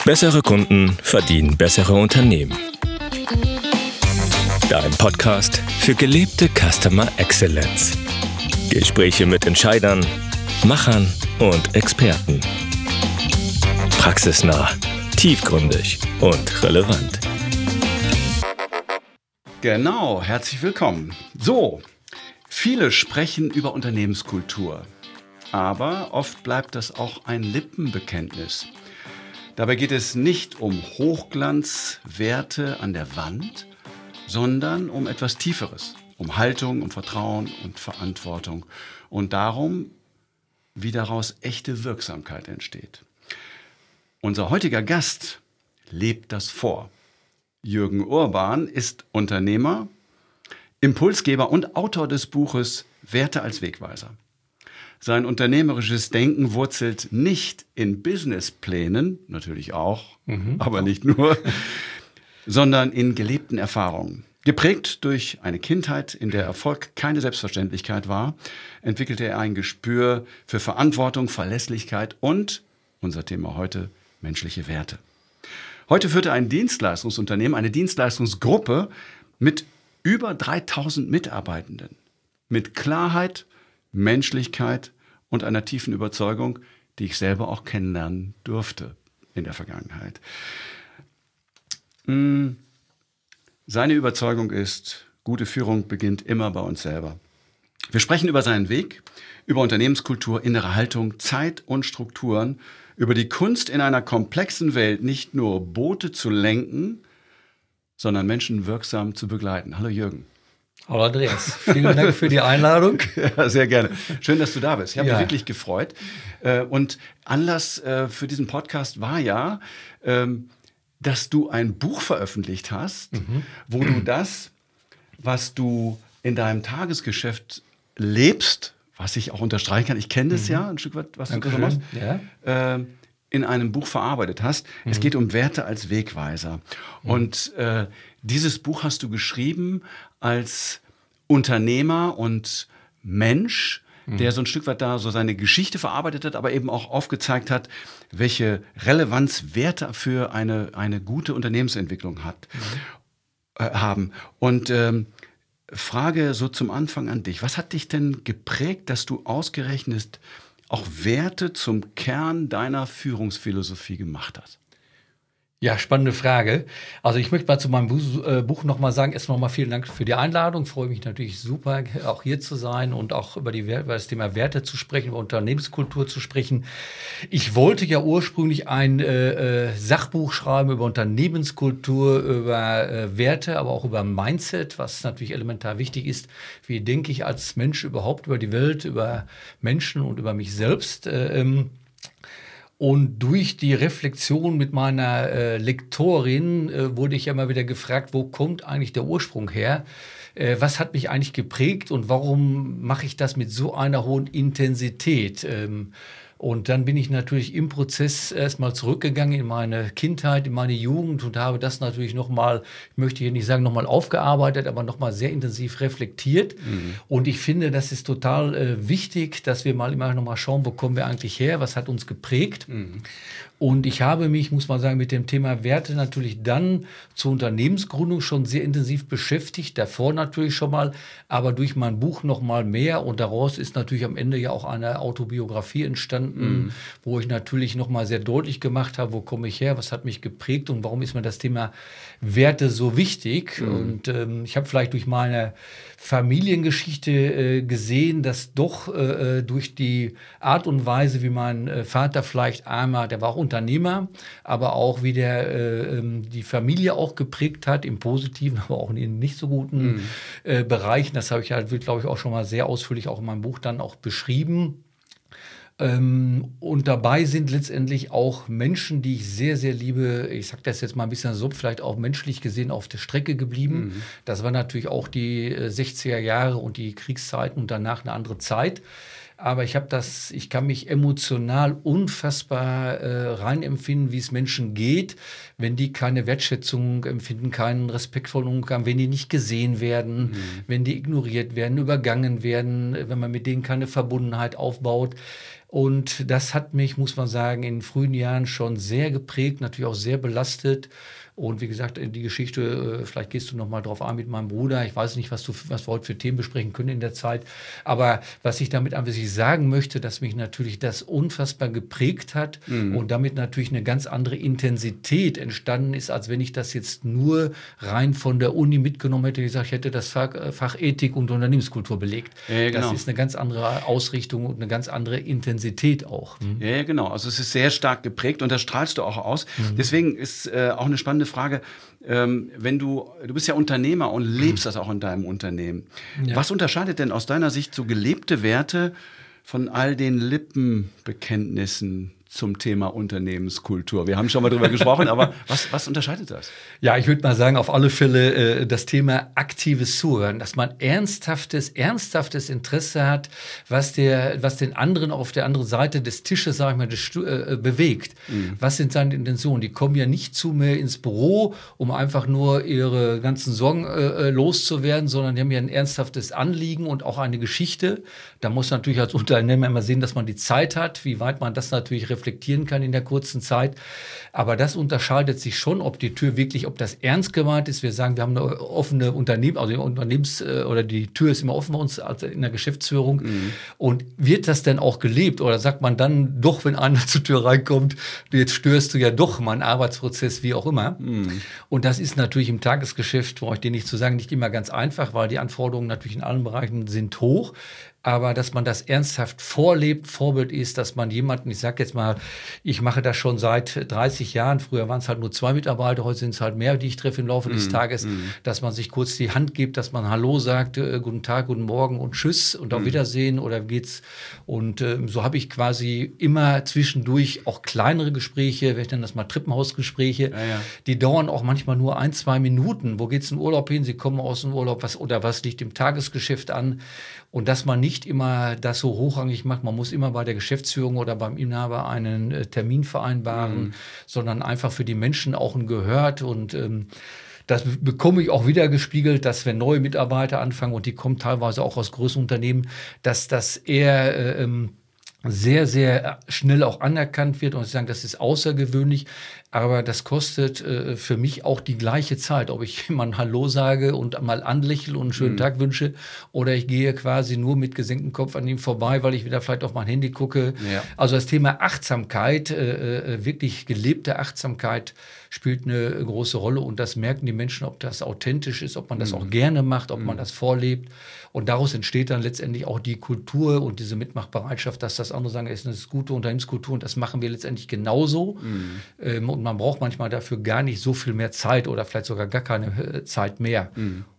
Bessere Kunden verdienen bessere Unternehmen. Dein Podcast für gelebte Customer Excellence. Gespräche mit Entscheidern, Machern und Experten. Praxisnah, tiefgründig und relevant. Genau, herzlich willkommen. So, viele sprechen über Unternehmenskultur, aber oft bleibt das auch ein Lippenbekenntnis. Dabei geht es nicht um Hochglanzwerte an der Wand, sondern um etwas Tieferes, um Haltung, um Vertrauen und Verantwortung und darum, wie daraus echte Wirksamkeit entsteht. Unser heutiger Gast lebt das vor. Jürgen Urban ist Unternehmer, Impulsgeber und Autor des Buches Werte als Wegweiser. Sein unternehmerisches Denken wurzelt nicht in Businessplänen, natürlich auch, aber nicht nur, sondern in gelebten Erfahrungen. Geprägt durch eine Kindheit, in der Erfolg keine Selbstverständlichkeit war, entwickelte er ein Gespür für Verantwortung, Verlässlichkeit und, unser Thema heute, menschliche Werte. Heute führt er ein Dienstleistungsunternehmen, eine Dienstleistungsgruppe mit über 3000 Mitarbeitenden. Mit Klarheit, Menschlichkeit und einer tiefen Überzeugung, die ich selber auch kennenlernen durfte in der Vergangenheit. Seine Überzeugung ist, gute Führung beginnt immer bei uns selber. Wir sprechen über seinen Weg, über Unternehmenskultur, innere Haltung, Zeit und Strukturen, über die Kunst in einer komplexen Welt nicht nur Boote zu lenken, sondern Menschen wirksam zu begleiten. Hallo Jürgen. Hallo Andreas, vielen Dank für die Einladung. Ja, sehr gerne. Schön, dass du da bist. Ich habe mich wirklich gefreut. Und Anlass für diesen Podcast war ja, dass du ein Buch veröffentlicht hast, wo du das, was du in deinem Tagesgeschäft lebst, was ich auch unterstreichen kann, ich kenne das ja ein Stück weit, was du da machst, in einem Buch verarbeitet hast. Es geht um Werte als Wegweiser. Und dieses Buch hast du geschrieben als Unternehmer und Mensch, der so ein Stück weit da so seine Geschichte verarbeitet hat, aber eben auch aufgezeigt hat, welche Relevanz Werte für eine gute Unternehmensentwicklung haben. Und Frage so zum Anfang an dich. Was hat dich denn geprägt, dass du ausgerechnet auch Werte zum Kern deiner Führungsphilosophie gemacht hast? Ja, spannende Frage. Also ich möchte mal zu meinem Buch nochmal sagen, erstmal nochmal vielen Dank für die Einladung. Ich freue mich natürlich super, auch hier zu sein und auch über das Thema Werte zu sprechen, über Unternehmenskultur zu sprechen. Ich wollte ja ursprünglich ein Sachbuch schreiben über Unternehmenskultur, über Werte, aber auch über Mindset, was natürlich elementar wichtig ist. Wie denke ich als Mensch überhaupt über die Welt, über Menschen und über mich selbst? Und durch die Reflexion mit meiner Lektorin wurde ich ja mal wieder gefragt, wo kommt eigentlich der Ursprung her? Was hat mich eigentlich geprägt und warum mache ich das mit so einer hohen Intensität? Und dann bin ich natürlich im Prozess erstmal zurückgegangen in meine Kindheit, in meine Jugend und habe das natürlich nochmal, ich möchte hier nicht sagen nochmal aufgearbeitet, aber nochmal sehr intensiv reflektiert. Und ich finde, das ist total wichtig, dass wir mal immer nochmal schauen, wo kommen wir eigentlich her, was hat uns geprägt. Und ich habe mich, muss man sagen, mit dem Thema Werte natürlich dann zur Unternehmensgründung schon sehr intensiv beschäftigt, davor natürlich schon mal, aber durch mein Buch noch mal mehr und daraus ist natürlich am Ende ja auch eine Autobiografie entstanden, wo ich natürlich noch mal sehr deutlich gemacht habe, wo komme ich her, was hat mich geprägt und warum ist mir das Thema Werte so wichtig. Und ich habe vielleicht durch meine Familiengeschichte gesehen, dass doch durch die Art und Weise, wie mein Vater vielleicht einmal, der war auch Unternehmer, aber auch wie der die Familie auch geprägt hat, im positiven, aber auch in den nicht so guten Bereichen. Das habe ich halt, glaube ich, auch schon mal sehr ausführlich auch in meinem Buch dann auch beschrieben. Und dabei sind letztendlich auch Menschen, die ich sehr, sehr liebe, ich sage das jetzt mal ein bisschen so, vielleicht auch menschlich gesehen auf der Strecke geblieben. Das war natürlich auch die 60er Jahre und die Kriegszeiten und danach eine andere Zeit. Aber ich kann mich emotional unfassbar reinempfinden, wie es Menschen geht, wenn die keine Wertschätzung empfinden, keinen respektvollen Umgang, wenn die nicht gesehen werden, wenn die ignoriert werden, übergangen werden, wenn man mit denen keine Verbundenheit aufbaut. Und das hat mich, muss man sagen, in frühen Jahren schon sehr geprägt, natürlich auch sehr belastet. Und wie gesagt, die Geschichte, vielleicht gehst du noch mal drauf ein mit meinem Bruder. Ich weiß nicht, was wir heute für Themen besprechen können in der Zeit. Aber was ich damit einfach sagen möchte, dass mich natürlich das unfassbar geprägt hat und damit natürlich eine ganz andere Intensität entstanden ist, als wenn ich das jetzt nur rein von der Uni mitgenommen hätte. Ich hätte das Fach Ethik und Unternehmenskultur belegt. Ja, genau. Das ist eine ganz andere Ausrichtung und eine ganz andere Intensität auch. Ja, genau. Also es ist sehr stark geprägt und das strahlst du auch aus. Deswegen ist auch eine spannende Frage, wenn du bist ja Unternehmer und lebst das auch in deinem Unternehmen. Ja. Was unterscheidet denn aus deiner Sicht so gelebte Werte von all den Lippenbekenntnissen zum Thema Unternehmenskultur? Wir haben schon mal drüber gesprochen, aber was unterscheidet das? Ja, ich würde mal sagen, auf alle Fälle das Thema aktives Zuhören, dass man ernsthaftes Interesse hat, was den anderen auf der anderen Seite des Tisches, sag ich mal, bewegt. Was sind seine Intentionen? Die kommen ja nicht zu mir ins Büro, um einfach nur ihre ganzen Sorgen loszuwerden, sondern die haben ja ein ernsthaftes Anliegen und auch eine Geschichte. Da muss natürlich als Unternehmer immer sehen, dass man die Zeit hat, wie weit man das natürlich reflektieren kann in der kurzen Zeit. Aber das unterscheidet sich schon, ob das ernst gemeint ist. Wir sagen, wir haben eine offene oder die Tür ist immer offen bei uns in der Geschäftsführung. Und wird das denn auch gelebt? Oder sagt man dann doch, wenn einer zur Tür reinkommt, jetzt störst du ja doch meinen Arbeitsprozess, wie auch immer. Und das ist natürlich im Tagesgeschäft, brauche ich dir nicht zu sagen, nicht immer ganz einfach, weil die Anforderungen natürlich in allen Bereichen sind hoch. Aber dass man das ernsthaft vorlebt, Vorbild ist, dass man jemanden, ich sage jetzt mal, ich mache das schon seit 30 Jahren, früher waren es halt nur 2 Mitarbeiter, heute sind es halt mehr, die ich treffe im Laufe des Tages, dass man sich kurz die Hand gibt, dass man Hallo sagt, guten Tag, guten Morgen und Tschüss und auf Wiedersehen oder geht's. Und so habe ich quasi immer zwischendurch auch kleinere Gespräche, ich nenne das mal Treppenhausgespräche, die dauern auch manchmal nur 1-2 Minuten. Wo geht's in Urlaub hin? Sie kommen aus dem Urlaub, was liegt im Tagesgeschäft an? Und dass man nicht immer das so hochrangig macht, man muss immer bei der Geschäftsführung oder beim Inhaber einen Termin vereinbaren, sondern einfach für die Menschen auch ein Gehört. Und das bekomme ich auch wieder gespiegelt, dass wenn neue Mitarbeiter anfangen und die kommen teilweise auch aus größeren Unternehmen, dass das eher sehr, sehr schnell auch anerkannt wird und sie sagen, das ist außergewöhnlich, aber das kostet für mich auch die gleiche Zeit, ob ich jemandem Hallo sage und mal anlächle und einen schönen Tag wünsche oder ich gehe quasi nur mit gesenktem Kopf an ihm vorbei, weil ich wieder vielleicht auf mein Handy gucke. Ja. Also das Thema Achtsamkeit, wirklich gelebte Achtsamkeit spielt eine große Rolle und das merken die Menschen, ob das authentisch ist, ob man das auch gerne macht, ob man das vorlebt. Und daraus entsteht dann letztendlich auch die Kultur und diese Mitmachbereitschaft, dass das andere sagen, das ist gute Unternehmenskultur und das machen wir letztendlich genauso. Und man braucht manchmal dafür gar nicht so viel mehr Zeit oder vielleicht sogar gar keine Zeit mehr.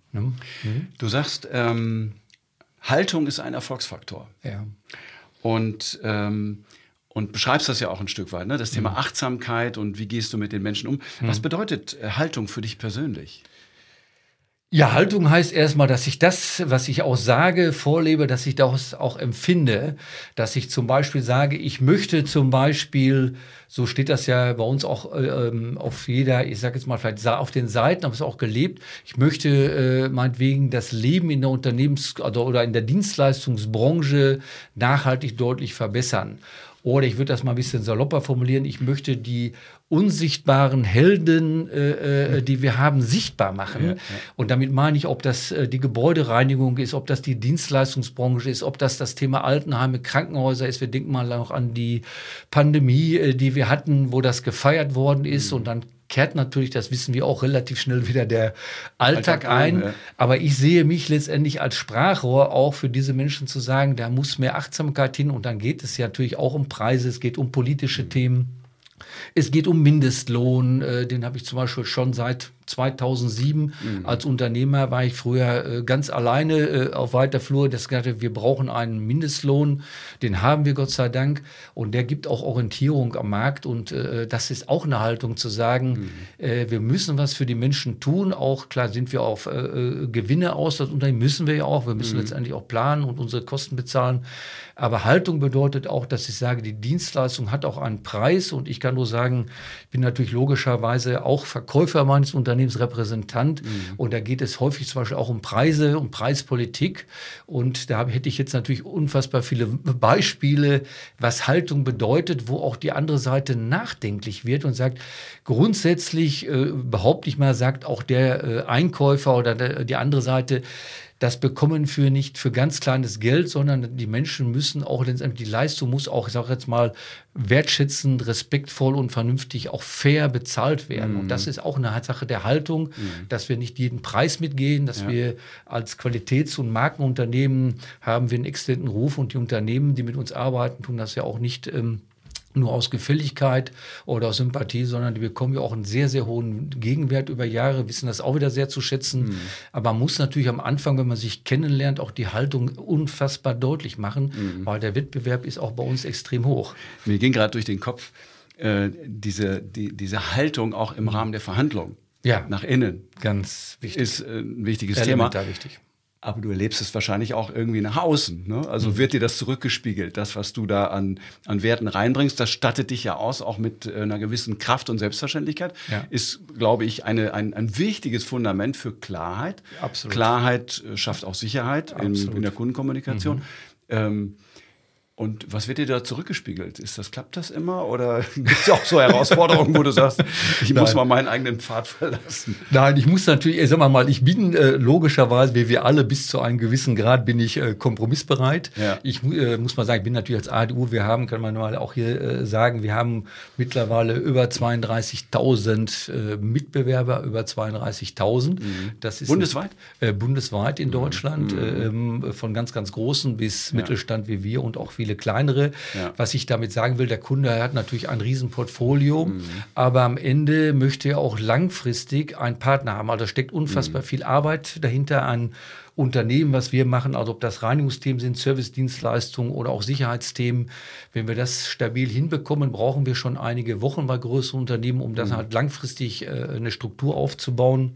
Du sagst, Haltung ist ein Erfolgsfaktor. Ja. Und beschreibst das ja auch ein Stück weit, ne? Das Thema Achtsamkeit und wie gehst du mit den Menschen um. Was bedeutet Haltung für dich persönlich? Ja, Haltung heißt erstmal, dass ich das, was ich auch sage, vorlebe, dass ich das auch empfinde. Dass ich zum Beispiel sage, ich möchte zum Beispiel, so steht das ja bei uns auch auf jeder, ich sage jetzt mal vielleicht auf den Seiten, habe es auch gelebt, ich möchte meinetwegen das Leben in der oder in der Dienstleistungsbranche nachhaltig deutlich verbessern. Oder ich würde das mal ein bisschen salopper formulieren, ich möchte die unsichtbaren Helden, die wir haben, sichtbar machen. Ja. Und damit meine ich, ob das die Gebäudereinigung ist, ob das die Dienstleistungsbranche ist, ob das Thema Altenheime, Krankenhäuser ist. Wir denken mal auch an die Pandemie, die wir hatten, wo das gefeiert worden ist. Und dann kehrt natürlich, das wissen wir auch, relativ schnell wieder der Alltag ein. Ja. Aber ich sehe mich letztendlich als Sprachrohr auch für diese Menschen zu sagen, da muss mehr Achtsamkeit hin. Und dann geht es ja natürlich auch um Preise, es geht um politische Themen. Es geht um Mindestlohn, den habe ich zum Beispiel schon seit 2007 als Unternehmer, war ich früher ganz alleine auf weiter Flur. Das gesagt, wir brauchen einen Mindestlohn, den haben wir Gott sei Dank und der gibt auch Orientierung am Markt und das ist auch eine Haltung zu sagen, wir müssen was für die Menschen tun, auch klar sind wir auf Gewinne aus, das Unternehmen müssen wir ja auch, wir müssen letztendlich auch planen und unsere Kosten bezahlen, aber Haltung bedeutet auch, dass ich sage, die Dienstleistung hat auch einen Preis und ich kann nur sagen, ich bin natürlich logischerweise auch Verkäufer meines Unternehmens, Unternehmensrepräsentant. Und da geht es häufig zum Beispiel auch um Preise, um Preispolitik. Und da hätte ich jetzt natürlich unfassbar viele Beispiele, was Haltung bedeutet, wo auch die andere Seite nachdenklich wird und sagt, grundsätzlich, behaupte ich mal, sagt auch der Einkäufer oder die andere Seite, das bekommen wir nicht für ganz kleines Geld, sondern die Menschen müssen auch letztendlich, die Leistung muss auch, ich sage jetzt mal, wertschätzend, respektvoll und vernünftig auch fair bezahlt werden. Und das ist auch eine Sache der Haltung, dass wir nicht jeden Preis mitgehen, dass wir als Qualitäts- und Markenunternehmen haben wir einen exzellenten Ruf und die Unternehmen, die mit uns arbeiten, tun das ja auch nicht nur aus Gefälligkeit oder aus Sympathie, sondern die bekommen ja auch einen sehr, sehr hohen Gegenwert über Jahre, wissen das auch wieder sehr zu schätzen. Aber man muss natürlich am Anfang, wenn man sich kennenlernt, auch die Haltung unfassbar deutlich machen, weil der Wettbewerb ist auch bei uns extrem hoch. Mir ging gerade durch den Kopf diese Haltung auch im Rahmen der Verhandlungen nach innen. Ganz wichtig. Ist ein wichtiges Elementar Thema. Wichtig. Aber du erlebst es wahrscheinlich auch irgendwie nach außen. Ne? Also wird dir das zurückgespiegelt. Das, was du da an Werten reinbringst, das stattet dich ja aus, auch mit einer gewissen Kraft und Selbstverständlichkeit. Ja. Ist, glaube ich, ein wichtiges Fundament für Klarheit. Absolut. Klarheit schafft auch Sicherheit in der Kundenkommunikation. Und was wird dir da zurückgespiegelt? Klappt das immer? Oder gibt es auch so Herausforderungen, wo du sagst, ich muss mal meinen eigenen Pfad verlassen? Nein, ich muss natürlich, sagen wir mal, ich bin logischerweise, wie wir alle, bis zu einem gewissen Grad bin ich kompromissbereit. Ja. Ich muss mal sagen, ich bin natürlich als ADU, kann man mal auch hier sagen, wir haben mittlerweile über 32.000 Mitbewerber, über 32.000. Das ist bundesweit? Bundesweit in Deutschland, von ganz, ganz großen bis Mittelstand wie wir und auch viele kleinere. Ja. Was ich damit sagen will, der Kunde hat natürlich ein Riesenportfolio, aber am Ende möchte er auch langfristig einen Partner haben. Also da steckt unfassbar viel Arbeit dahinter an Unternehmen, was wir machen, also ob das Reinigungsthemen sind, Servicedienstleistungen oder auch Sicherheitsthemen. Wenn wir das stabil hinbekommen, brauchen wir schon einige Wochen bei größeren Unternehmen, um das halt langfristig eine Struktur aufzubauen.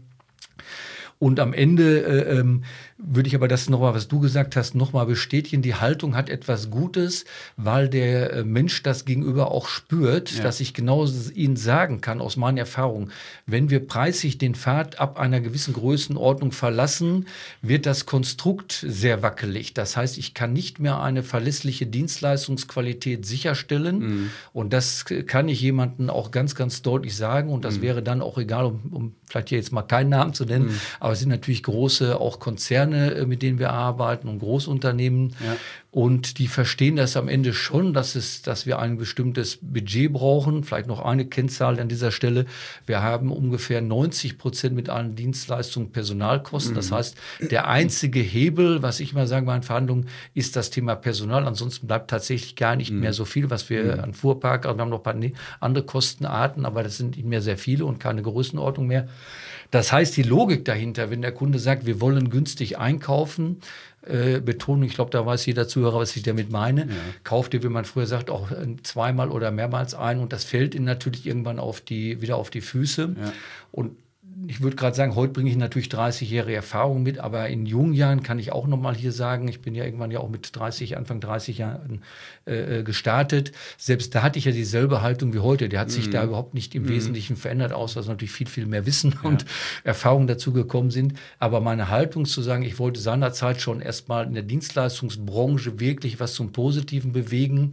Und am Ende würde ich aber das nochmal, was du gesagt hast, nochmal bestätigen. Die Haltung hat etwas Gutes, weil der Mensch das Gegenüber auch spürt, dass ich genau ihnen sagen kann, aus meiner Erfahrung, wenn wir preislich den Pfad ab einer gewissen Größenordnung verlassen, wird das Konstrukt sehr wackelig. Das heißt, ich kann nicht mehr eine verlässliche Dienstleistungsqualität sicherstellen. Und das kann ich jemandem auch ganz, ganz deutlich sagen. Und das wäre dann auch egal, um vielleicht hier jetzt mal keinen Namen zu nennen, aber es sind natürlich große auch Konzerne, mit denen wir arbeiten und Großunternehmen. Ja. Und die verstehen das am Ende schon, dass wir ein bestimmtes Budget brauchen. Vielleicht noch eine Kennzahl an dieser Stelle. Wir haben ungefähr 90% mit allen Dienstleistungen Personalkosten. Das heißt, der einzige Hebel, was ich mal sage bei den Verhandlungen, ist das Thema Personal. Ansonsten bleibt tatsächlich gar nicht mehr so viel, was wir an Fuhrpark, also wir haben noch ein paar andere Kostenarten, aber das sind nicht mehr sehr viele und keine Größenordnung mehr. Das heißt, die Logik dahinter, wenn der Kunde sagt, wir wollen günstig einkaufen, Betonung, ich glaube, da weiß jeder Zuhörer, was ich damit meine, kauft ihr, wie man früher sagt, auch zweimal oder mehrmals ein und das fällt ihnen natürlich irgendwann wieder auf die Füße. Ja. Und ich würde gerade sagen, heute bringe ich natürlich 30-jährige Erfahrung mit, aber in jungen Jahren kann ich auch nochmal hier sagen, ich bin ja irgendwann ja auch mit Anfang 30 Jahren gestartet. Selbst da hatte ich ja dieselbe Haltung wie heute. Der hat sich da überhaupt nicht im Wesentlichen verändert, außer dass natürlich viel, viel mehr Wissen und Erfahrung dazu gekommen sind. Aber meine Haltung zu sagen, ich wollte seinerzeit schon erstmal in der Dienstleistungsbranche wirklich was zum Positiven bewegen,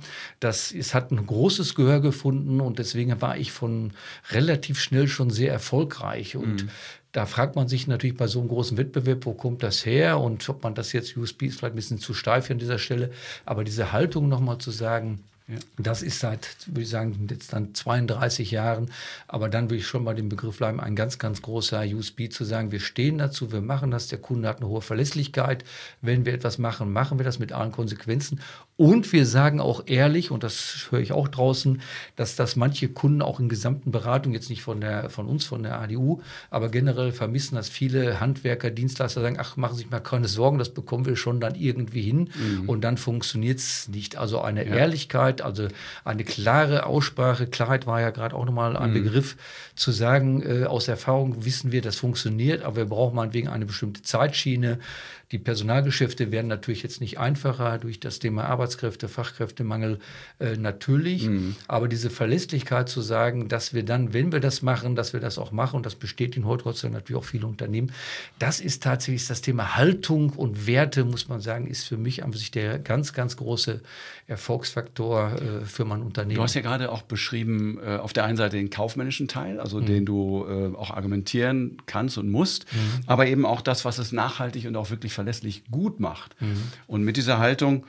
es hat ein großes Gehör gefunden und deswegen war ich relativ schnell schon sehr erfolgreich. Und da fragt man sich natürlich bei so einem großen Wettbewerb, wo kommt das her und ob man das jetzt, USP ist vielleicht ein bisschen zu steif an dieser Stelle, aber diese Haltung nochmal zu sagen, das ist seit, würde ich sagen, jetzt dann 32 Jahren, aber dann würde ich schon bei dem Begriff bleiben, ein ganz, ganz großer USP zu sagen, wir stehen dazu, wir machen das, der Kunde hat eine hohe Verlässlichkeit, wenn wir etwas machen, machen wir das mit allen Konsequenzen und wir sagen auch ehrlich, und das höre ich auch draußen, dass das manche Kunden auch in gesamten Beratungen, jetzt nicht von uns, von der ADU, aber generell vermissen, dass viele Handwerker, Dienstleister sagen, ach, machen Sie sich mal keine Sorgen, das bekommen wir schon dann irgendwie hin und dann funktioniert es nicht. Also eine Ehrlichkeit, also eine klare Aussprache, Klarheit war ja gerade auch nochmal ein Begriff, zu sagen, aus Erfahrung wissen wir, das funktioniert, aber wir brauchen meinetwegen eine bestimmte Zeitschiene. Die Personalgeschäfte werden natürlich jetzt nicht einfacher durch das Thema Arbeitskräfte, Fachkräftemangel natürlich. Aber diese Verlässlichkeit zu sagen, dass wir dann, wenn wir das machen, dass wir das auch machen, und das bestätigen heute Gott sei Dank natürlich auch viele Unternehmen, das ist tatsächlich das Thema Haltung und Werte, muss man sagen, ist für mich an sich der ganz, ganz große Erfolgsfaktor für mein Unternehmen. Du hast ja gerade auch beschrieben, auf der einen Seite den kaufmännischen Teil, also den du auch argumentieren kannst und musst, aber eben auch das, was es nachhaltig und auch wirklich verlässlich gut macht. Und mit dieser Haltung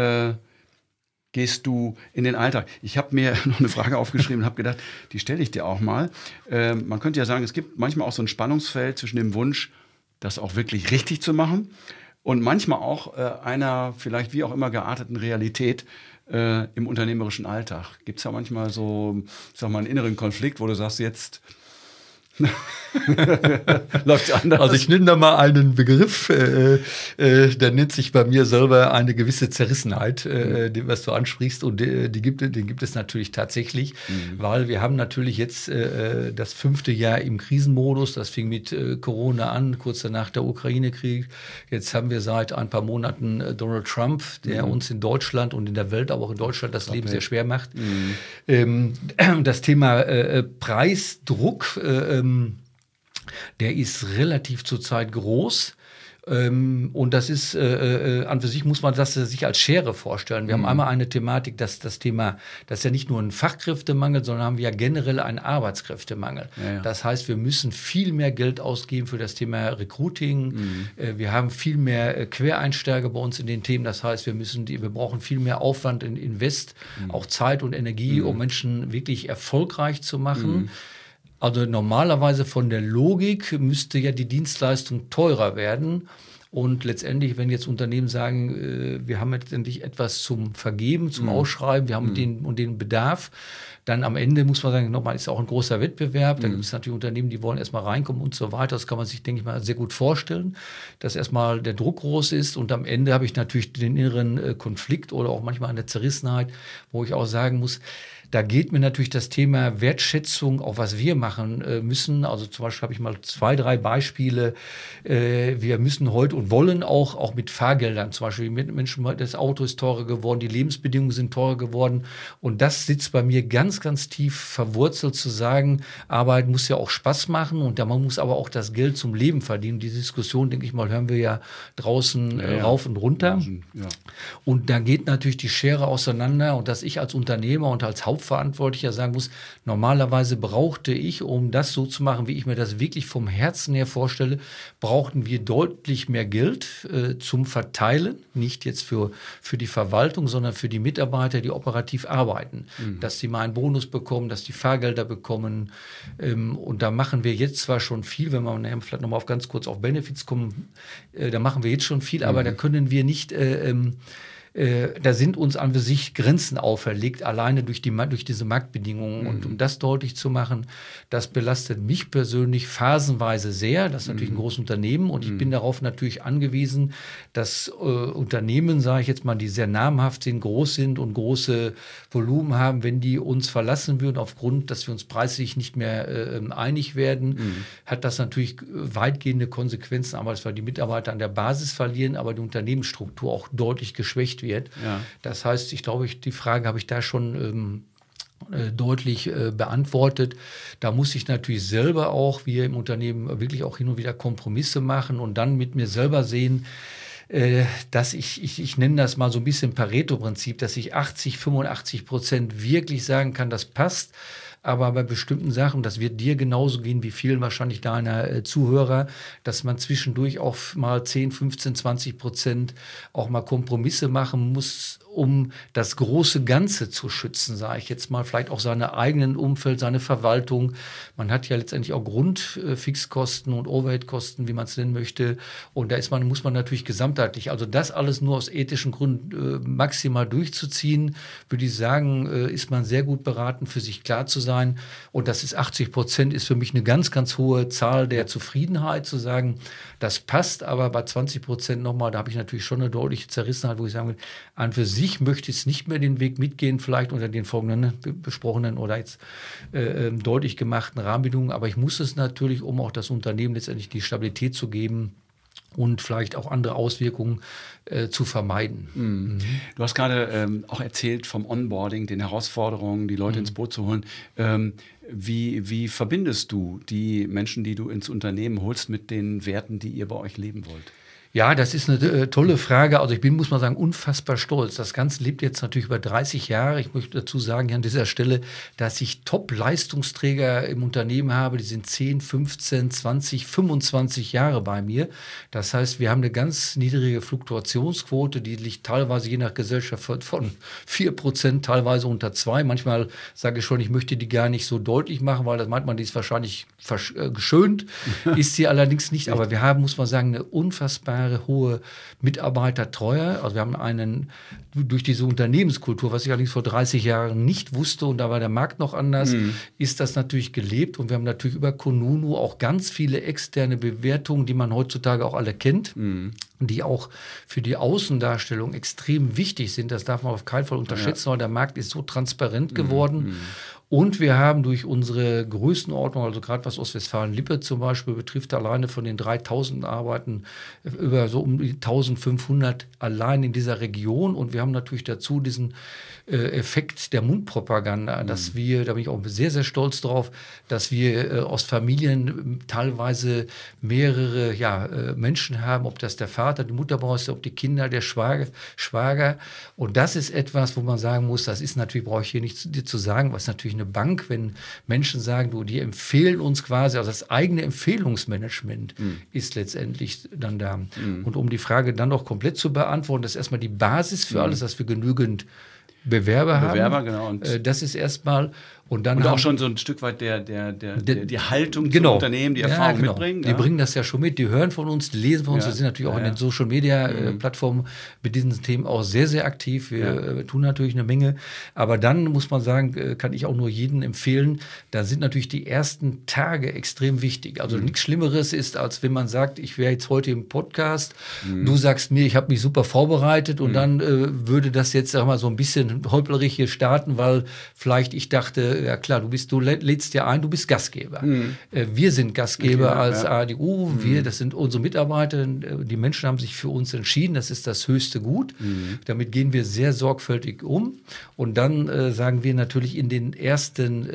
gehst du in den Alltag. Ich habe mir noch eine Frage aufgeschrieben und habe gedacht, die stelle ich dir auch mal. Man könnte ja sagen, es gibt manchmal auch so ein Spannungsfeld zwischen dem Wunsch, das auch wirklich richtig zu machen und manchmal auch einer vielleicht wie auch immer gearteten Realität im unternehmerischen Alltag. Gibt es ja manchmal so, ich sag mal, einen inneren Konflikt, wo du sagst, jetzt läuft es anders. Also ich nenne da mal einen Begriff, der nennt sich bei mir selber eine gewisse Zerrissenheit, was du ansprichst. Und den gibt es natürlich tatsächlich, weil wir haben natürlich jetzt das 5. Jahr im Krisenmodus. Das fing mit Corona an, kurz danach der Ukraine-Krieg. Jetzt haben wir seit ein paar Monaten Donald Trump, der uns in Deutschland und in der Welt, aber auch in Deutschland, das Leben sehr schwer macht. Das Thema Preisdruck, der ist relativ zurzeit groß. Und das ist, an für sich muss man das sich als Schere vorstellen. Wir haben einmal eine Thematik, das Thema, das ist ja nicht nur ein Fachkräftemangel, sondern haben wir ja generell einen Arbeitskräftemangel. Ja. Das heißt, wir müssen viel mehr Geld ausgeben für das Thema Recruiting. Wir haben viel mehr Quereinsteiger bei uns in den Themen. Das heißt, wir brauchen viel mehr Aufwand in Invest, auch Zeit und Energie, um Menschen wirklich erfolgreich zu machen. Also normalerweise von der Logik müsste ja die Dienstleistung teurer werden. Und letztendlich, wenn jetzt Unternehmen sagen, wir haben letztendlich etwas zum Vergeben, zum Ausschreiben, wir haben den Bedarf, dann am Ende muss man sagen, nochmal ist auch ein großer Wettbewerb. Da gibt es natürlich Unternehmen, die wollen erstmal reinkommen und so weiter. Das kann man sich, denke ich mal, sehr gut vorstellen, dass erstmal der Druck groß ist. Und am Ende habe ich natürlich den inneren Konflikt oder auch manchmal eine Zerrissenheit, wo ich auch sagen muss, da geht mir natürlich das Thema Wertschätzung, auch was wir machen müssen. Also zum Beispiel habe ich mal 2, 3 Beispiele. Wir müssen heute und wollen auch mit Fahrgeldern, zum Beispiel mit Menschen, das Auto ist teurer geworden, die Lebensbedingungen sind teurer geworden. Und das sitzt bei mir ganz, ganz tief verwurzelt zu sagen, Arbeit muss ja auch Spaß machen und man muss aber auch das Geld zum Leben verdienen. Diese Diskussion, denke ich mal, hören wir ja draußen rauf und runter. Ja. Und da geht natürlich die Schere auseinander und dass ich als Unternehmer und als Hauptverantwortlicher sagen muss, normalerweise brauchte ich, um das so zu machen, wie ich mir das wirklich vom Herzen her vorstelle, brauchten wir deutlich mehr Geld zum Verteilen, nicht jetzt für die Verwaltung, sondern für die Mitarbeiter, die operativ arbeiten, dass sie mal einen Bonus bekommen, dass die Fahrgelder bekommen und da machen wir jetzt zwar schon viel, wenn wir vielleicht nochmal ganz kurz auf Benefits kommen, da machen wir jetzt schon viel, aber da können wir nicht da sind uns an für sich Grenzen auferlegt, alleine durch diese Marktbedingungen. Und um das deutlich zu machen, das belastet mich persönlich phasenweise sehr. Das ist natürlich ein großes Unternehmen und ich bin darauf natürlich angewiesen, dass Unternehmen, sage ich jetzt mal, die sehr namhaft sind, groß sind und große Volumen haben, wenn die uns verlassen würden, aufgrund, dass wir uns preislich nicht mehr einig werden, hat das natürlich weitgehende Konsequenzen, aber weil die Mitarbeiter an der Basis verlieren, aber die Unternehmensstruktur auch deutlich geschwächt wird. Ja. Das heißt, ich glaube, die Frage habe ich da schon deutlich beantwortet. Da muss ich natürlich selber auch, wir im Unternehmen, wirklich auch hin und wieder Kompromisse machen und dann mit mir selber sehen, dass ich nenne das mal so ein bisschen Pareto-Prinzip, dass ich 80-85% wirklich sagen kann, das passt. Aber bei bestimmten Sachen, das wird dir genauso gehen wie vielen wahrscheinlich deiner Zuhörer, dass man zwischendurch auch mal 10, 15, 20% auch mal Kompromisse machen muss, um das große Ganze zu schützen, sage ich jetzt mal, vielleicht auch seine eigenen Umfeld, seine Verwaltung. Man hat ja letztendlich auch Grundfixkosten und Overheadkosten, wie man es nennen möchte. Und da muss man natürlich gesamtheitlich, also das alles nur aus ethischen Gründen maximal durchzuziehen, würde ich sagen, ist man sehr gut beraten, für sich klar zu sein. Und das ist 80%, ist für mich eine ganz, ganz hohe Zahl der Zufriedenheit, zu sagen, das passt, aber bei 20% nochmal, da habe ich natürlich schon eine deutliche Zerrissenheit, wo ich sagen will, an für sich möchte ich nicht mehr den Weg mitgehen, vielleicht unter den folgenden besprochenen oder jetzt deutlich gemachten Rahmenbedingungen, aber ich muss es natürlich, um auch das Unternehmen letztendlich die Stabilität zu geben, und vielleicht auch andere Auswirkungen zu vermeiden. Mhm. Du hast gerade auch erzählt vom Onboarding, den Herausforderungen, die Leute ins Boot zu holen. Wie verbindest du die Menschen, die du ins Unternehmen holst, mit den Werten, die ihr bei euch leben wollt? Ja, das ist eine tolle Frage. Also ich bin, muss man sagen, unfassbar stolz. Das Ganze lebt jetzt natürlich über 30 Jahre. Ich möchte dazu sagen hier an dieser Stelle, dass ich Top-Leistungsträger im Unternehmen habe. Die sind 10, 15, 20, 25 Jahre bei mir. Das heißt, wir haben eine ganz niedrige Fluktuationsquote. Die liegt teilweise je nach Gesellschaft von 4%, teilweise unter 2%. Manchmal sage ich schon, ich möchte die gar nicht so deutlich machen, weil das meint man, die ist wahrscheinlich geschönt. Ist sie allerdings nicht. Aber wir haben, muss man sagen, eine unfassbare hohe Mitarbeitertreue. Also wir haben durch diese Unternehmenskultur, was ich allerdings vor 30 Jahren nicht wusste und da war der Markt noch anders, ist das natürlich gelebt und wir haben natürlich über Kununu auch ganz viele externe Bewertungen, die man heutzutage auch alle kennt, die auch für die Außendarstellung extrem wichtig sind. Das darf man auf keinen Fall unterschätzen, weil der Markt ist so transparent geworden. Und wir haben durch unsere Größenordnung, also gerade was Ostwestfalen-Lippe zum Beispiel betrifft, alleine von den 3000 Arbeiten über so um die 1500 allein in dieser Region. Und wir haben natürlich dazu diesen Effekt der Mundpropaganda, dass wir, da bin ich auch sehr, sehr stolz drauf, dass wir aus Familien teilweise mehrere Menschen haben, ob das der Vater, die Mutter ist, ob die Kinder, der Schwager. Und das ist etwas, wo man sagen muss, das ist natürlich, brauche ich hier nicht dir zu sagen, was natürlich eine Bank, wenn Menschen sagen, die empfehlen uns quasi, also das eigene Empfehlungsmanagement ist letztendlich dann da. Und um die Frage dann noch komplett zu beantworten, das ist erstmal die Basis für alles, dass wir genügend Bewerber haben. Genau. Und das ist erstmal. Und auch schon so ein Stück weit die Haltung zum Unternehmen, die Erfahrung mitbringen. Die bringen das ja schon mit, die hören von uns, die lesen von uns, wir sind natürlich auch in den Social-Media-Plattformen mit diesen Themen auch sehr, sehr aktiv. Wir tun natürlich eine Menge. Aber dann muss man sagen, kann ich auch nur jedem empfehlen, da sind natürlich die ersten Tage extrem wichtig. Also nichts Schlimmeres ist, als wenn man sagt, ich wäre jetzt heute im Podcast, du sagst mir, ich habe mich super vorbereitet und dann würde das jetzt, sag mal, so ein bisschen holperig hier starten, weil vielleicht ich dachte, ja klar, du lädst ja ein, du bist Gastgeber. Wir sind Gastgeber als ADU, das sind unsere Mitarbeiter, die Menschen haben sich für uns entschieden, das ist das höchste Gut. Damit gehen wir sehr sorgfältig um und dann sagen wir natürlich in den ersten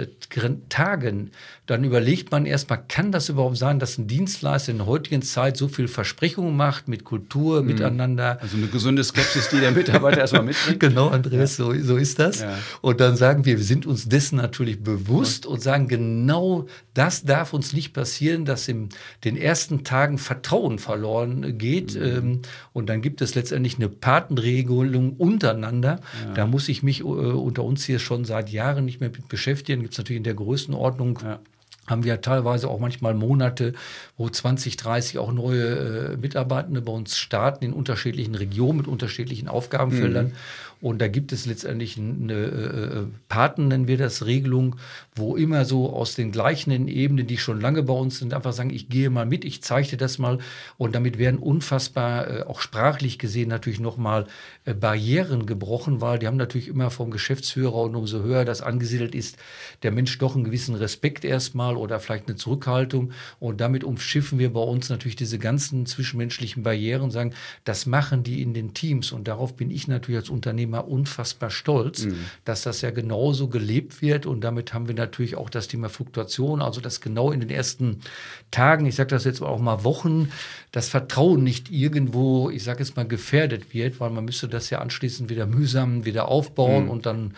Tagen, dann überlegt man erstmal, kann das überhaupt sein, dass ein Dienstleister in der heutigen Zeit so viel Versprechungen macht mit Kultur, miteinander. Also eine gesunde Skepsis, die der Mitarbeiter erstmal mitbringt. Genau, Andreas, so ist das. Ja. Und dann sagen wir sind uns dessen natürlich bewusst und sagen, genau das darf uns nicht passieren, dass in den ersten Tagen Vertrauen verloren geht. Und dann gibt es letztendlich eine Patenregelung untereinander. Ja. Da muss ich mich unter uns hier schon seit Jahren nicht mehr mit beschäftigen. Gibt es natürlich in der Größenordnung. Ja. Haben wir teilweise auch manchmal Monate, wo 20, 30 auch neue Mitarbeitende bei uns starten in unterschiedlichen Regionen mit unterschiedlichen Aufgabenfeldern. Und da gibt es letztendlich eine Paten, nennen wir das, Regelung, wo immer so aus den gleichen Ebenen, die schon lange bei uns sind, einfach sagen, ich gehe mal mit, ich zeige dir das mal. Und damit werden unfassbar, auch sprachlich gesehen, natürlich nochmal Barrieren gebrochen, weil die haben natürlich immer vom Geschäftsführer und umso höher das angesiedelt ist, der Mensch doch einen gewissen Respekt erstmal oder vielleicht eine Zurückhaltung. Und damit umschiffen wir bei uns natürlich diese ganzen zwischenmenschlichen Barrieren und sagen, das machen die in den Teams. Und darauf bin ich natürlich als Unternehmer unfassbar stolz, dass das ja genauso gelebt wird. Und damit haben wir natürlich auch das Thema Fluktuation, also dass genau in den ersten Tagen, ich sage das jetzt auch mal Wochen, das Vertrauen nicht irgendwo, ich sage jetzt mal, gefährdet wird, weil man müsste das ja anschließend wieder mühsam wieder aufbauen und dann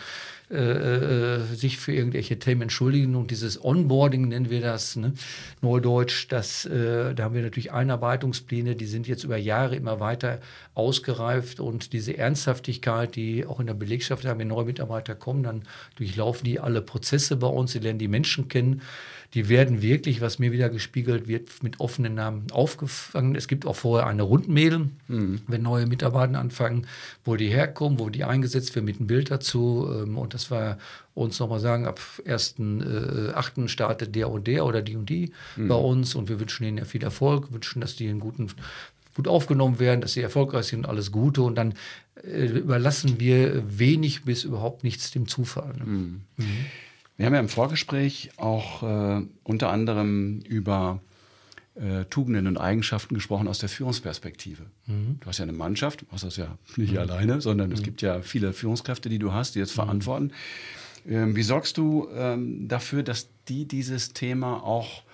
sich für irgendwelche Themen entschuldigen. Und dieses Onboarding nennen wir das, ne? Neudeutsch, da haben wir natürlich Einarbeitungspläne, die sind jetzt über Jahre immer weiter ausgereift und diese Ernsthaftigkeit, die auch in der Belegschaft haben, wenn neue Mitarbeiter kommen, dann durchlaufen die alle Prozesse bei uns, sie lernen die Menschen kennen. Die werden wirklich, was mir wieder gespiegelt wird, mit offenen Namen aufgefangen. Es gibt auch vorher eine Rundmail, wenn neue Mitarbeiter anfangen, wo die herkommen, wo die eingesetzt werden, mit einem Bild dazu. Und das war uns nochmal sagen, ab 1.8. startet der und der oder die bei uns. Und wir wünschen ihnen ja viel Erfolg, wünschen, dass die gut aufgenommen werden, dass sie erfolgreich sind, alles Gute. Und dann überlassen wir wenig bis überhaupt nichts dem Zufall. Wir haben ja im Vorgespräch auch unter anderem über Tugenden und Eigenschaften gesprochen aus der Führungsperspektive. Du hast ja eine Mannschaft, du machst das ja nicht alleine, sondern es gibt ja viele Führungskräfte, die du hast, die jetzt verantworten. Wie sorgst du dafür, dass die dieses Thema auch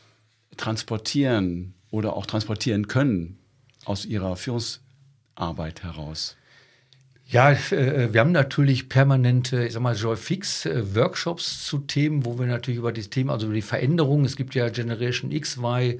transportieren oder auch transportieren können aus ihrer Führungsarbeit heraus? Ja, wir haben natürlich permanente, ich sag mal, Joy-Fix Workshops zu Themen, wo wir natürlich über die Themen, also über die Veränderungen, es gibt ja Generation X, Y,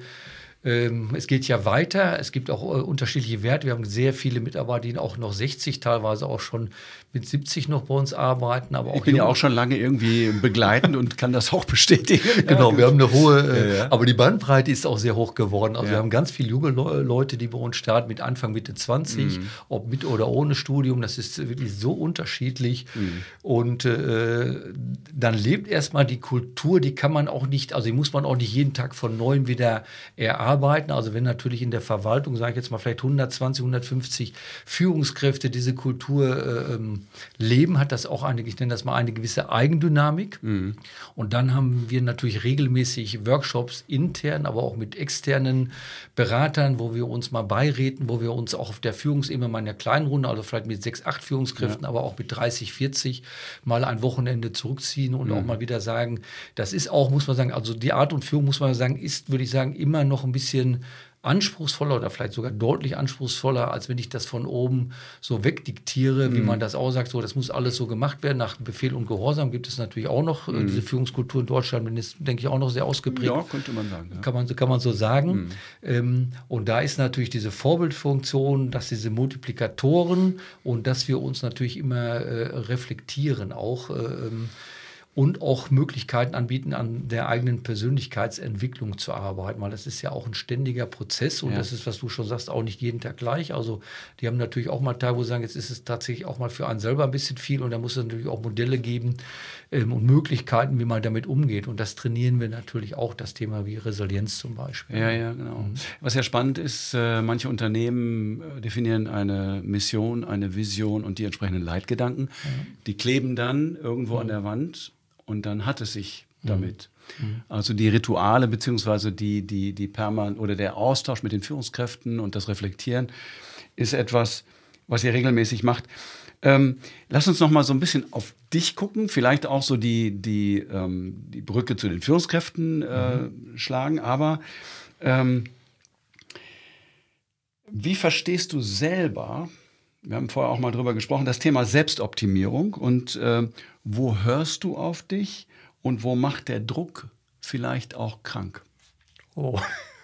es geht ja weiter, es gibt auch unterschiedliche Werte. Wir haben sehr viele Mitarbeiter, die auch noch 60, teilweise auch schon mit 70 noch bei uns arbeiten. Aber auch ich bin ja auch schon lange irgendwie begleitend und kann das auch bestätigen. Genau, wir haben eine hohe, aber die Bandbreite ist auch sehr hoch geworden. Also wir haben ganz viele junge Leute, die bei uns starten mit Anfang, Mitte 20, ob mit oder ohne Studium. Das ist wirklich so unterschiedlich. Und dann lebt erstmal die Kultur, die kann man auch nicht, also die muss man auch nicht jeden Tag von Neuem wieder erarbeiten. Also wenn natürlich in der Verwaltung, sage ich jetzt mal, vielleicht 120, 150 Führungskräfte diese Kultur leben, hat das auch ich nenne das mal eine gewisse Eigendynamik. Und dann haben wir natürlich regelmäßig Workshops intern, aber auch mit externen Beratern, wo wir uns mal beireden, wo wir uns auch auf der Führungsebene mal in einer kleinen Runde, also vielleicht mit 6, 8 Führungskräften, aber auch mit 30, 40 mal ein Wochenende zurückziehen und auch mal wieder sagen, das ist auch, muss man sagen, also die Art und Führung, muss man sagen, ist, würde ich sagen, immer noch ein bisschen anspruchsvoller oder vielleicht sogar deutlich anspruchsvoller, als wenn ich das von oben so wegdiktiere, wie man das auch sagt, so, das muss alles so gemacht werden. Nach Befehl und Gehorsam gibt es natürlich auch noch, diese Führungskultur in Deutschland ist, denke ich, auch noch sehr ausgeprägt. Ja, könnte man sagen. Ja. Kann man so sagen. Und da ist natürlich diese Vorbildfunktion, dass diese Multiplikatoren und dass wir uns natürlich immer reflektieren auch, und auch Möglichkeiten anbieten, an der eigenen Persönlichkeitsentwicklung zu arbeiten, weil das ist ja auch ein ständiger Prozess und das ist, was du schon sagst, auch nicht jeden Tag gleich. Also die haben natürlich auch mal Tage, wo sie sagen, jetzt ist es tatsächlich auch mal für einen selber ein bisschen viel und da muss es natürlich auch Modelle geben und Möglichkeiten, wie man damit umgeht. Und das trainieren wir natürlich auch, das Thema wie Resilienz zum Beispiel. Ja, genau. Was ja spannend ist, manche Unternehmen definieren eine Mission, eine Vision und die entsprechenden Leitgedanken. Die kleben dann irgendwo an der Wand. Und dann hat es sich damit. Also die Rituale beziehungsweise die permanent oder der Austausch mit den Führungskräften und das Reflektieren ist etwas, was ihr regelmäßig macht. Lass uns noch mal so ein bisschen auf dich gucken, vielleicht auch so die Brücke zu den Führungskräften schlagen. Aber wie verstehst du selber, wir haben vorher auch mal drüber gesprochen, das Thema Selbstoptimierung und wo hörst du auf dich und wo macht der Druck vielleicht auch krank? Oh,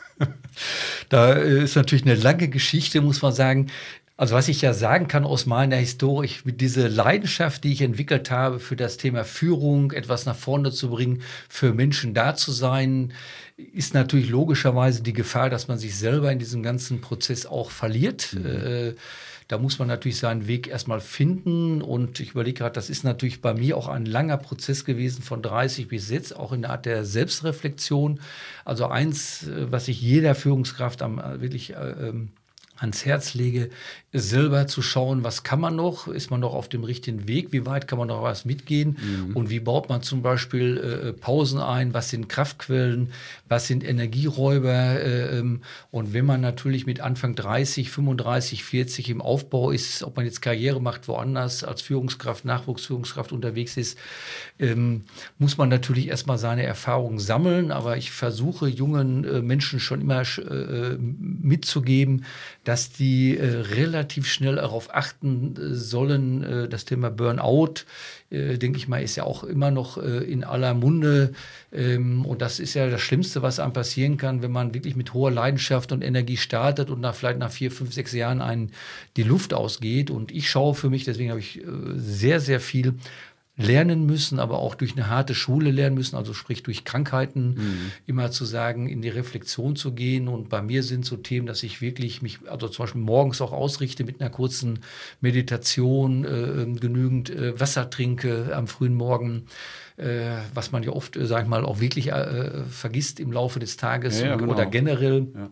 da ist natürlich eine lange Geschichte, muss man sagen. Also was ich ja sagen kann aus meiner Historie, mit dieser Leidenschaft, die ich entwickelt habe für das Thema Führung, etwas nach vorne zu bringen, für Menschen da zu sein, ist natürlich logischerweise die Gefahr, dass man sich selber in diesem ganzen Prozess auch verliert. Da muss man natürlich seinen Weg erstmal finden und ich überlege gerade, das ist natürlich bei mir auch ein langer Prozess gewesen von 30 bis jetzt, auch in der Art der Selbstreflexion. Also eins, was ich jeder Führungskraft wirklich ans Herz lege, selber zu schauen, was kann man noch, ist man noch auf dem richtigen Weg, wie weit kann man noch was mitgehen und wie baut man zum Beispiel Pausen ein, was sind Kraftquellen, was sind Energieräuber und wenn man natürlich mit Anfang 30, 35, 40 im Aufbau ist, ob man jetzt Karriere macht woanders, als Führungskraft, Nachwuchsführungskraft unterwegs ist, muss man natürlich erstmal seine Erfahrungen sammeln, aber ich versuche jungen Menschen schon immer mitzugeben, dass die relativ schnell darauf achten sollen. Das Thema Burnout, denke ich mal, ist ja auch immer noch in aller Munde. Und das ist ja das Schlimmste, was einem passieren kann, wenn man wirklich mit hoher Leidenschaft und Energie startet und vielleicht nach 4, 5, 6 Jahren die Luft ausgeht. Und ich schaue für mich, deswegen habe ich sehr, sehr viel lernen müssen, aber auch durch eine harte Schule lernen müssen, also sprich durch Krankheiten, immer zu sagen, in die Reflexion zu gehen. Und bei mir sind so Themen, dass ich wirklich mich, also zum Beispiel morgens auch ausrichte mit einer kurzen Meditation, genügend Wasser trinke am frühen Morgen, was man ja oft, sag ich mal, auch wirklich vergisst im Laufe des Tages genau. Oder generell. Ja.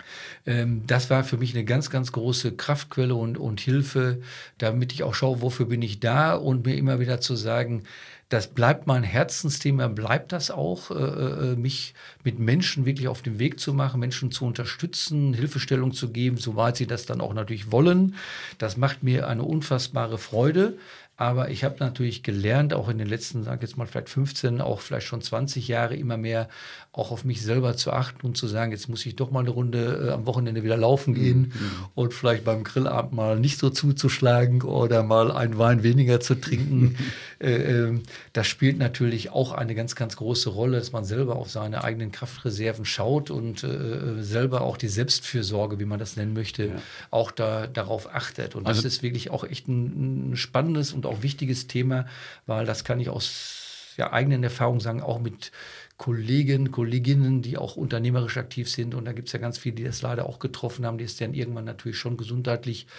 Das war für mich eine ganz, ganz große Kraftquelle und Hilfe, damit ich auch schaue, wofür bin ich da und mir immer wieder zu sagen, das bleibt mein Herzensthema, bleibt das auch, mich mit Menschen wirklich auf den Weg zu machen, Menschen zu unterstützen, Hilfestellung zu geben, soweit sie das dann auch natürlich wollen. Das macht mir eine unfassbare Freude. Aber ich habe natürlich gelernt, auch in den letzten, sag jetzt mal vielleicht 15, auch vielleicht schon 20 Jahre immer mehr auch auf mich selber zu achten und zu sagen, jetzt muss ich doch mal eine Runde am Wochenende wieder laufen gehen und vielleicht beim Grillabend mal nicht so zuzuschlagen oder mal einen Wein weniger zu trinken. Das spielt natürlich auch eine ganz, ganz große Rolle, dass man selber auf seine eigenen Kraftreserven schaut und selber auch die Selbstfürsorge, wie man das nennen möchte, auch darauf achtet. Und das ist wirklich auch echt ein spannendes und auch wichtiges Thema, weil das kann ich aus eigenen Erfahrungen sagen, auch mit Kolleginnen, die auch unternehmerisch aktiv sind. Und da gibt es ja ganz viele, die das leider auch getroffen haben, die es dann irgendwann natürlich schon gesundheitlich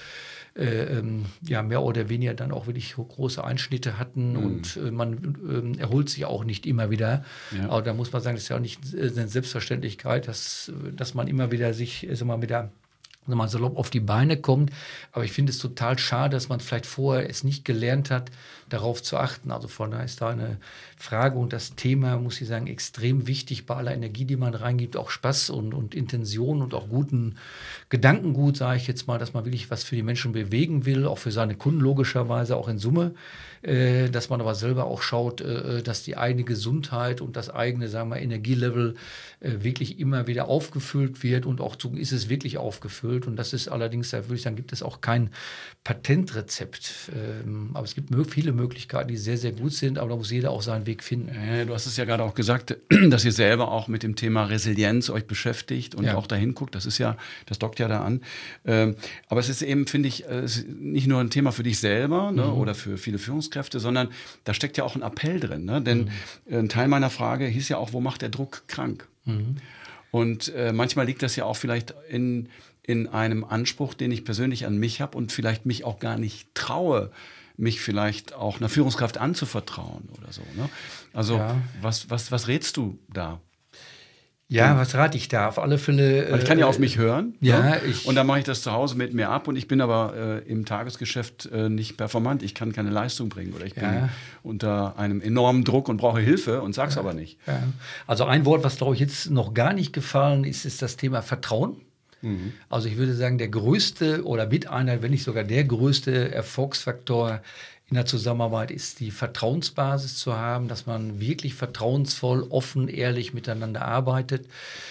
mehr oder weniger dann auch wirklich große Einschnitte hatten und man erholt sich auch nicht immer wieder. Ja. Aber da muss man sagen, das ist ja auch nicht eine Selbstverständlichkeit, dass man immer wieder sich mal salopp auf die Beine kommt. Aber ich finde es total schade, dass man vielleicht vorher es nicht gelernt hat, darauf zu achten. Also von daher ist da eine Frage und das Thema, muss ich sagen, extrem wichtig bei aller Energie, die man reingibt, auch Spaß und Intention und auch guten Gedankengut, sage ich jetzt mal, dass man wirklich was für die Menschen bewegen will, auch für seine Kunden logischerweise, auch in Summe, dass man aber selber auch schaut, dass die eigene Gesundheit und das eigene, sagen wir, Energielevel wirklich immer wieder aufgefüllt wird und auch ist es wirklich aufgefüllt. Und das ist allerdings, da würde ich sagen, gibt es auch kein Patentrezept. Aber es gibt viele Möglichkeiten, die sehr, sehr gut sind, aber da muss jeder auch seinen Weg finden. Du hast es ja gerade auch gesagt, dass ihr selber auch mit dem Thema Resilienz euch beschäftigt und auch dahin guckt. Das dockt ja da an. Aber es ist eben, finde ich, nicht nur ein Thema für dich selber oder für viele Führungskräfte, sondern da steckt ja auch ein Appell drin. Ne? Denn ein Teil meiner Frage hieß ja auch, wo macht der Druck krank? Und manchmal liegt das ja auch vielleicht in einem Anspruch, den ich persönlich an mich habe und vielleicht mich auch gar nicht traue, mich vielleicht auch einer Führungskraft anzuvertrauen oder so. Ne? Also was rätst du da? Ja, was rate ich da? Auf alle Fälle. Weil ich kann ja auf mich hören. Ja, und dann mache ich das zu Hause mit mir ab und ich bin aber im Tagesgeschäft nicht performant. Ich kann keine Leistung bringen oder ich bin unter einem enormen Druck und brauche Hilfe und sag's aber nicht. Ja. Also ein Wort, was glaube ich jetzt noch gar nicht gefallen ist, ist das Thema Vertrauen. Also ich würde sagen, der größte oder mit einer, wenn nicht sogar der größte Erfolgsfaktor in der Zusammenarbeit ist die Vertrauensbasis zu haben, dass man wirklich vertrauensvoll, offen, ehrlich miteinander arbeitet.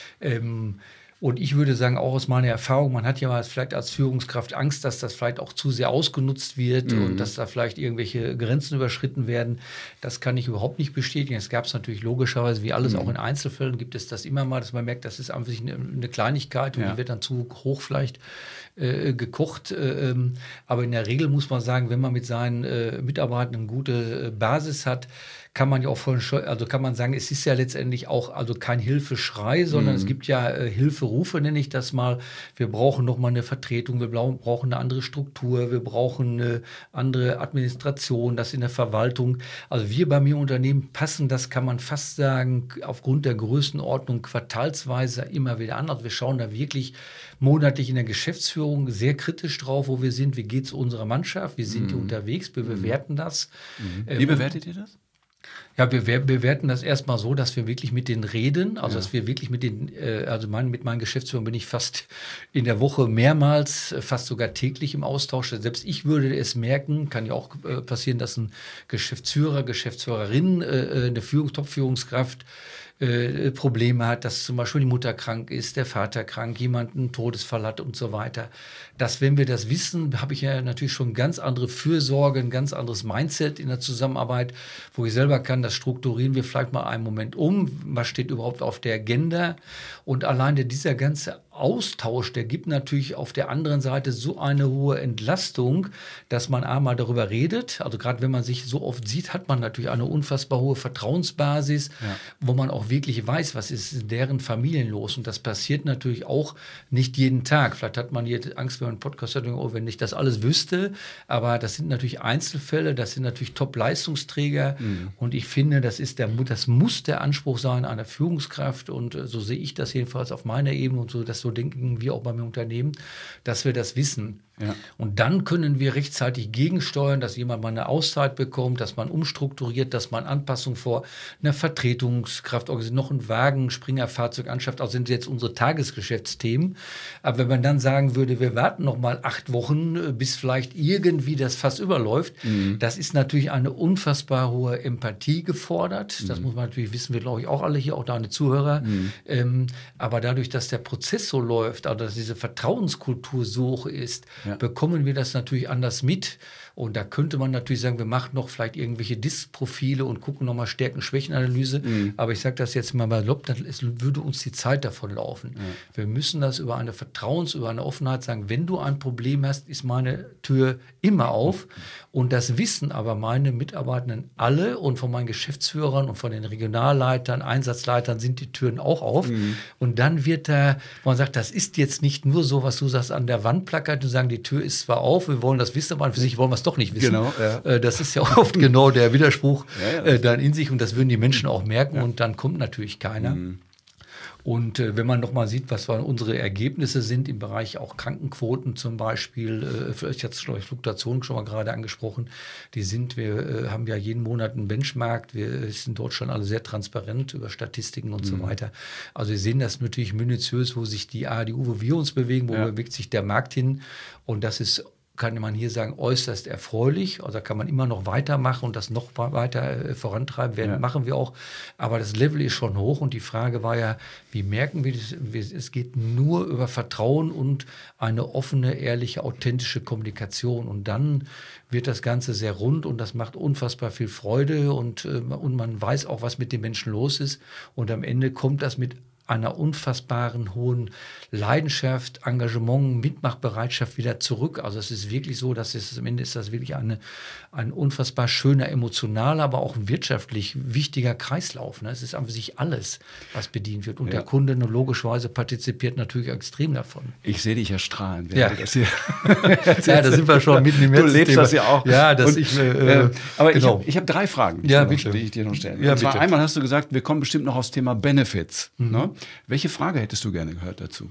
Und ich würde sagen, auch aus meiner Erfahrung, man hat ja mal vielleicht als Führungskraft Angst, dass das vielleicht auch zu sehr ausgenutzt wird und dass da vielleicht irgendwelche Grenzen überschritten werden. Das kann ich überhaupt nicht bestätigen. Es gab es natürlich logischerweise, wie alles auch in Einzelfällen, gibt es das immer mal, dass man merkt, das ist einfach eine Kleinigkeit und die wird dann zu hoch vielleicht gekocht. Aber in der Regel muss man sagen, wenn man mit seinen Mitarbeitern eine gute Basis hat, kann man ja auch kann man sagen, es ist ja letztendlich auch also kein Hilfeschrei, sondern es gibt ja Hilferufe, nenne ich das mal. Wir brauchen noch mal eine Vertretung, wir brauchen eine andere Struktur, wir brauchen eine andere Administration, das in der Verwaltung. Also wir bei mir im Unternehmen passen, das kann man fast sagen, aufgrund der Größenordnung quartalsweise immer wieder an. Also wir schauen da wirklich monatlich in der Geschäftsführung sehr kritisch drauf, wo wir sind, wie geht es unserer Mannschaft, wie sind die unterwegs, wir bewerten das. Wie bewertet ihr das? Ja, wir bewerten das erstmal so, dass wir wirklich mit denen reden, also dass wir wirklich mit den, mit meinen Geschäftsführern bin ich fast in der Woche mehrmals, fast sogar täglich im Austausch. Selbst ich würde es merken, kann ja auch passieren, dass ein Geschäftsführer, Geschäftsführerin, eine Top-Führungskraft Probleme hat, dass zum Beispiel die Mutter krank ist, der Vater krank, jemand einen Todesfall hat und so weiter. Dass, wenn wir das wissen, habe ich ja natürlich schon ganz andere Fürsorge, ein ganz anderes Mindset in der Zusammenarbeit, wo ich selber kann, das strukturieren wir vielleicht mal einen Moment um, was steht überhaupt auf der Agenda und alleine dieser ganze Austausch, der gibt natürlich auf der anderen Seite so eine hohe Entlastung, dass man einmal darüber redet, also gerade wenn man sich so oft sieht, hat man natürlich eine unfassbar hohe Vertrauensbasis, wo man auch wirklich weiß, was ist in deren Familien los und das passiert natürlich auch nicht jeden Tag. Vielleicht hat man jetzt Angst, wenn man einen Podcast hört, wenn ich das alles wüsste, aber das sind natürlich Einzelfälle, das sind natürlich Top-Leistungsträger und ich finde, das muss der Anspruch sein einer Führungskraft und so sehe ich das jedenfalls auf meiner Ebene und so, das so denken wir auch beim Unternehmen, dass wir das wissen. Ja. Und dann können wir rechtzeitig gegensteuern, dass jemand mal eine Auszeit bekommt, dass man umstrukturiert, dass man Anpassung vor einer Vertretungskraft organisiert, noch einen Wagen, Springerfahrzeug anschafft. Also sind jetzt unsere Tagesgeschäftsthemen. Aber wenn man dann sagen würde, wir warten noch mal 8 Wochen, bis vielleicht irgendwie das Fass überläuft, das ist natürlich eine unfassbar hohe Empathie gefordert. Das muss man natürlich wissen, wir glaube ich auch alle hier, auch deine Zuhörer. Aber dadurch, dass der Prozess so läuft, also dass diese Vertrauenskultur so hoch ist, bekommen wir das natürlich anders mit. Und da könnte man natürlich sagen, wir machen noch vielleicht irgendwelche Disk-Profile und gucken nochmal Stärken-Schwächen-Analyse. Aber ich sage das jetzt mal salopp, es würde uns die Zeit davon laufen. Wir müssen das über eine über eine Offenheit sagen, wenn du ein Problem hast, ist meine Tür immer auf. Und das wissen aber meine Mitarbeitenden alle und von meinen Geschäftsführern und von den Regionalleitern, Einsatzleitern sind die Türen auch auf. Und dann wird da, man sagt, das ist jetzt nicht nur so, was du sagst, an der Wand plakatiert und sagen, die Tür ist zwar auf, wir wollen das wissen, aber für sich wollen wir es doch nicht wissen. Genau, ja. Das ist ja oft genau der Widerspruch dann in sich und das würden die Menschen auch merken und dann kommt natürlich keiner. Und wenn man noch mal sieht, was unsere Ergebnisse sind im Bereich auch Krankenquoten zum Beispiel, vielleicht hat es Fluktuation schon mal gerade angesprochen, wir haben ja jeden Monat einen Benchmark, wir sind in Deutschland alle sehr transparent über Statistiken und so weiter. Also wir sehen das natürlich minutiös, wo sich wo wir uns bewegen, wo bewegt sich der Markt hin und das ist, kann man hier sagen, äußerst erfreulich. Also kann man immer noch weitermachen und das noch weiter vorantreiben. Machen wir auch. Aber das Level ist schon hoch. Und die Frage war ja, wie merken wir das? Es geht nur über Vertrauen und eine offene, ehrliche, authentische Kommunikation. Und dann wird das Ganze sehr rund und das macht unfassbar viel Freude. Und man weiß auch, was mit den Menschen los ist. Und am Ende kommt das mit einer unfassbaren hohen Leidenschaft, Engagement, Mitmachbereitschaft wieder zurück. Also es ist wirklich so, dass am Ende ist das wirklich ein unfassbar schöner, emotionaler, aber auch ein wirtschaftlich wichtiger Kreislauf. Ne? Es ist an sich alles, was bedient wird. Und der Kunde logischerweise partizipiert natürlich extrem davon. Ich sehe dich ja strahlen. Ja, da sind wir schon mitten im Du lebst das ja auch. Ja, aber genau. ich habe 3 Fragen, die ich dir noch stellen will. Ja, und zwar bitte. einmal hast du gesagt, wir kommen bestimmt noch aufs Thema Benefits. Ne? Welche Frage hättest du gerne gehört dazu?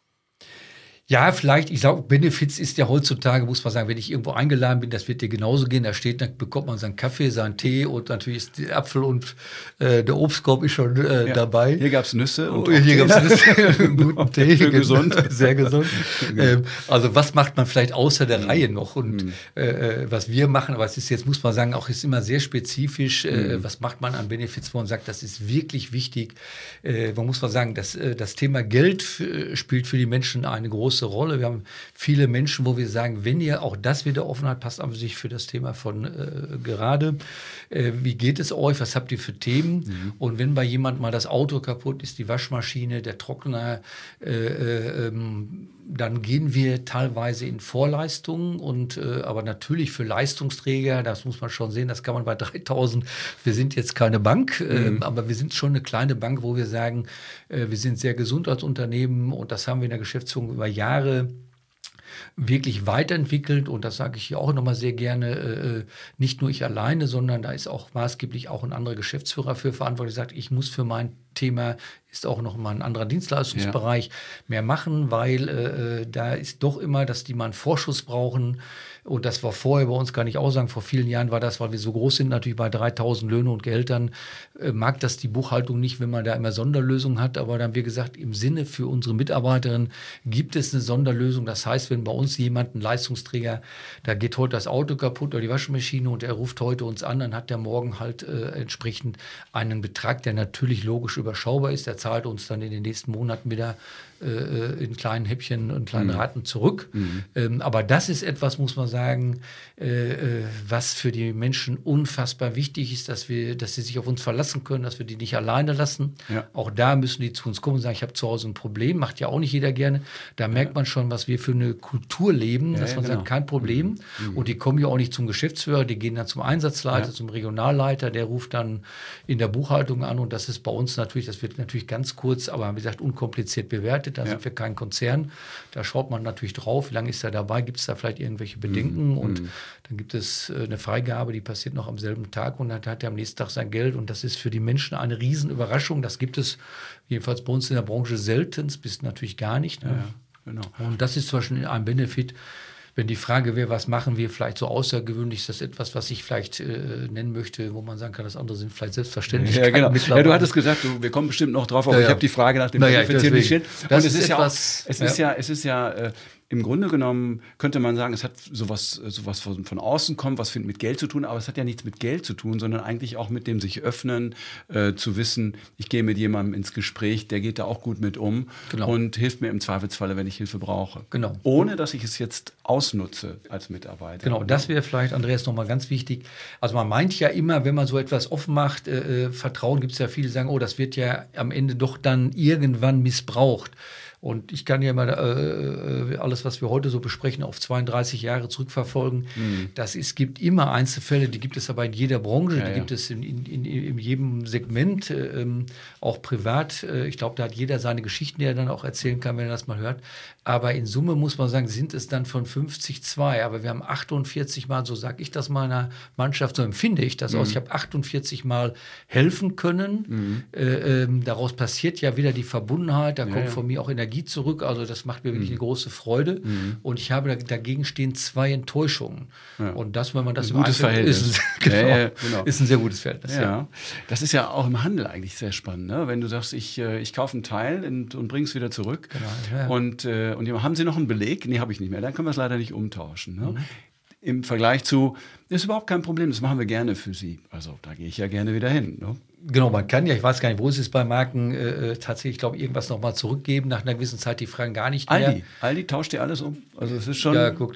Ja, vielleicht, ich glaube, Benefits ist ja heutzutage, muss man sagen, wenn ich irgendwo eingeladen bin, das wird dir genauso gehen, da bekommt man seinen Kaffee, seinen Tee und natürlich ist der Apfel und der Obstkorb ist schon dabei. Hier gab es Nüsse und hier gab es Nüsse, guten Tee. Schön gesund. Sehr gesund. Also was macht man vielleicht außer der Reihe noch und was wir machen, aber es ist jetzt, muss man sagen, auch ist immer sehr spezifisch, was macht man an Benefits, wo man sagt, das ist wirklich wichtig. Man muss mal sagen, das Thema Geld spielt für die Menschen eine große Rolle. Wir haben viele Menschen, wo wir sagen, wenn ihr auch das wieder Offenheit passt an sich für das Thema von gerade, wie geht es euch, was habt ihr für Themen? Und wenn bei jemand mal das Auto kaputt ist, die Waschmaschine, der Trockner, dann gehen wir teilweise in Vorleistungen und aber natürlich für Leistungsträger, das muss man schon sehen, das kann man bei 3.000, wir sind jetzt keine Bank, aber wir sind schon eine kleine Bank, wo wir sagen, wir sind sehr gesund als Unternehmen und das haben wir in der Geschäftsführung über Jahre wirklich weiterentwickelt und das sage ich hier auch nochmal sehr gerne, nicht nur ich alleine, sondern da ist auch maßgeblich auch ein anderer Geschäftsführer für verantwortlich, sagt, ich muss für mein Thema, ist auch noch mal ein anderer Dienstleistungsbereich, mehr machen, weil da ist doch immer, dass die mal einen Vorschuss brauchen und das war vorher bei uns gar nicht aussagen, vor vielen Jahren war das, weil wir so groß sind, natürlich bei 3.000 Löhne und Gehältern, mag das die Buchhaltung nicht, wenn man da immer Sonderlösungen hat, aber dann haben wir gesagt, im Sinne für unsere Mitarbeiterinnen gibt es eine Sonderlösung, das heißt, wenn bei uns jemand, ein Leistungsträger, da geht heute das Auto kaputt oder die Waschmaschine und er ruft heute uns an, dann hat der morgen halt entsprechend einen Betrag, der natürlich logisch überschaubar ist, der zahlt uns dann in den nächsten Monaten wieder in kleinen Häppchen und kleinen Raten zurück. Aber das ist etwas, muss man sagen, was für die Menschen unfassbar wichtig ist, dass sie sich auf uns verlassen können, dass wir die nicht alleine lassen. Ja. Auch da müssen die zu uns kommen und sagen, ich habe zu Hause ein Problem, macht ja auch nicht jeder gerne. Da merkt man schon, was wir für eine Kultur leben, dass man sagt, kein Problem. Und die kommen ja auch nicht zum Geschäftsführer, die gehen dann zum Einsatzleiter, zum Regionalleiter, der ruft dann in der Buchhaltung an und das ist bei uns natürlich, das wird natürlich ganz kurz, aber wie gesagt, unkompliziert bewertet. Limited, da sind wir kein Konzern. Da schaut man natürlich drauf, wie lange ist er dabei, gibt es da vielleicht irgendwelche Bedenken und dann gibt es eine Freigabe, die passiert noch am selben Tag und dann hat er am nächsten Tag sein Geld und das ist für die Menschen eine Riesenüberraschung. Das gibt es jedenfalls bei uns in der Branche seltenst, bis natürlich gar nicht. Ne? Ja, genau. Und das ist zum Beispiel ein Benefit. Wenn die Frage wäre, was machen wir vielleicht so außergewöhnlich, ist das etwas, was ich vielleicht nennen möchte, wo man sagen kann, das andere sind vielleicht selbstverständlich. Ja, genau. Ja, du hattest gesagt, wir kommen bestimmt noch drauf, aber ich habe die Frage nach dem Benefit hier. Und es ist ja im Grunde genommen könnte man sagen, es hat sowas von außen kommt, was mit Geld zu tun, aber es hat ja nichts mit Geld zu tun, sondern eigentlich auch mit dem sich öffnen, zu wissen, ich gehe mit jemandem ins Gespräch, der geht da auch gut mit um und hilft mir im Zweifelsfalle, wenn ich Hilfe brauche. Genau. Ohne, dass ich es jetzt ausnutze als Mitarbeiter. Genau, das wäre vielleicht, Andreas, nochmal ganz wichtig. Also man meint ja immer, wenn man so etwas offen macht, Vertrauen gibt es ja viele, die sagen, oh, das wird ja am Ende doch dann irgendwann missbraucht. Und ich kann ja mal alles, was wir heute so besprechen, auf 32 Jahre zurückverfolgen. Es gibt immer Einzelfälle, die gibt es aber in jeder Branche, die gibt es in jedem Segment, auch privat. Ich glaube, da hat jeder seine Geschichten, die er dann auch erzählen kann, wenn er das mal hört. Aber in Summe muss man sagen, sind es dann von 50 2. Aber wir haben 48 Mal, so sage ich das meiner Mannschaft, so empfinde ich das aus. Ich habe 48 Mal helfen können. Daraus passiert ja wieder die Verbundenheit. Da kommt von mir auch Energie zurück. Also das macht mir wirklich eine große Freude. Und ich habe dagegen stehen 2 Enttäuschungen. Ja. Und das, wenn man das ein gutes Verhältnis ist ein sehr gutes Verhältnis. Ja. Das ist ja auch im Handel eigentlich sehr spannend, ne? Wenn du sagst, ich kaufe einen Teil und bringe es wieder zurück. Genau, ja. Und haben Sie noch einen Beleg? Nee, habe ich nicht mehr. Dann können wir es leider nicht umtauschen. Ne? Im Vergleich zu, das ist überhaupt kein Problem, das machen wir gerne für Sie. Also da gehe ich ja gerne wieder hin. Ne? Genau, man kann ja, ich weiß gar nicht, wo es ist bei Marken, tatsächlich, glaube ich, irgendwas nochmal zurückgeben. Nach einer gewissen Zeit, die fragen gar nicht mehr. Aldi tauscht dir alles um. Also es ist schon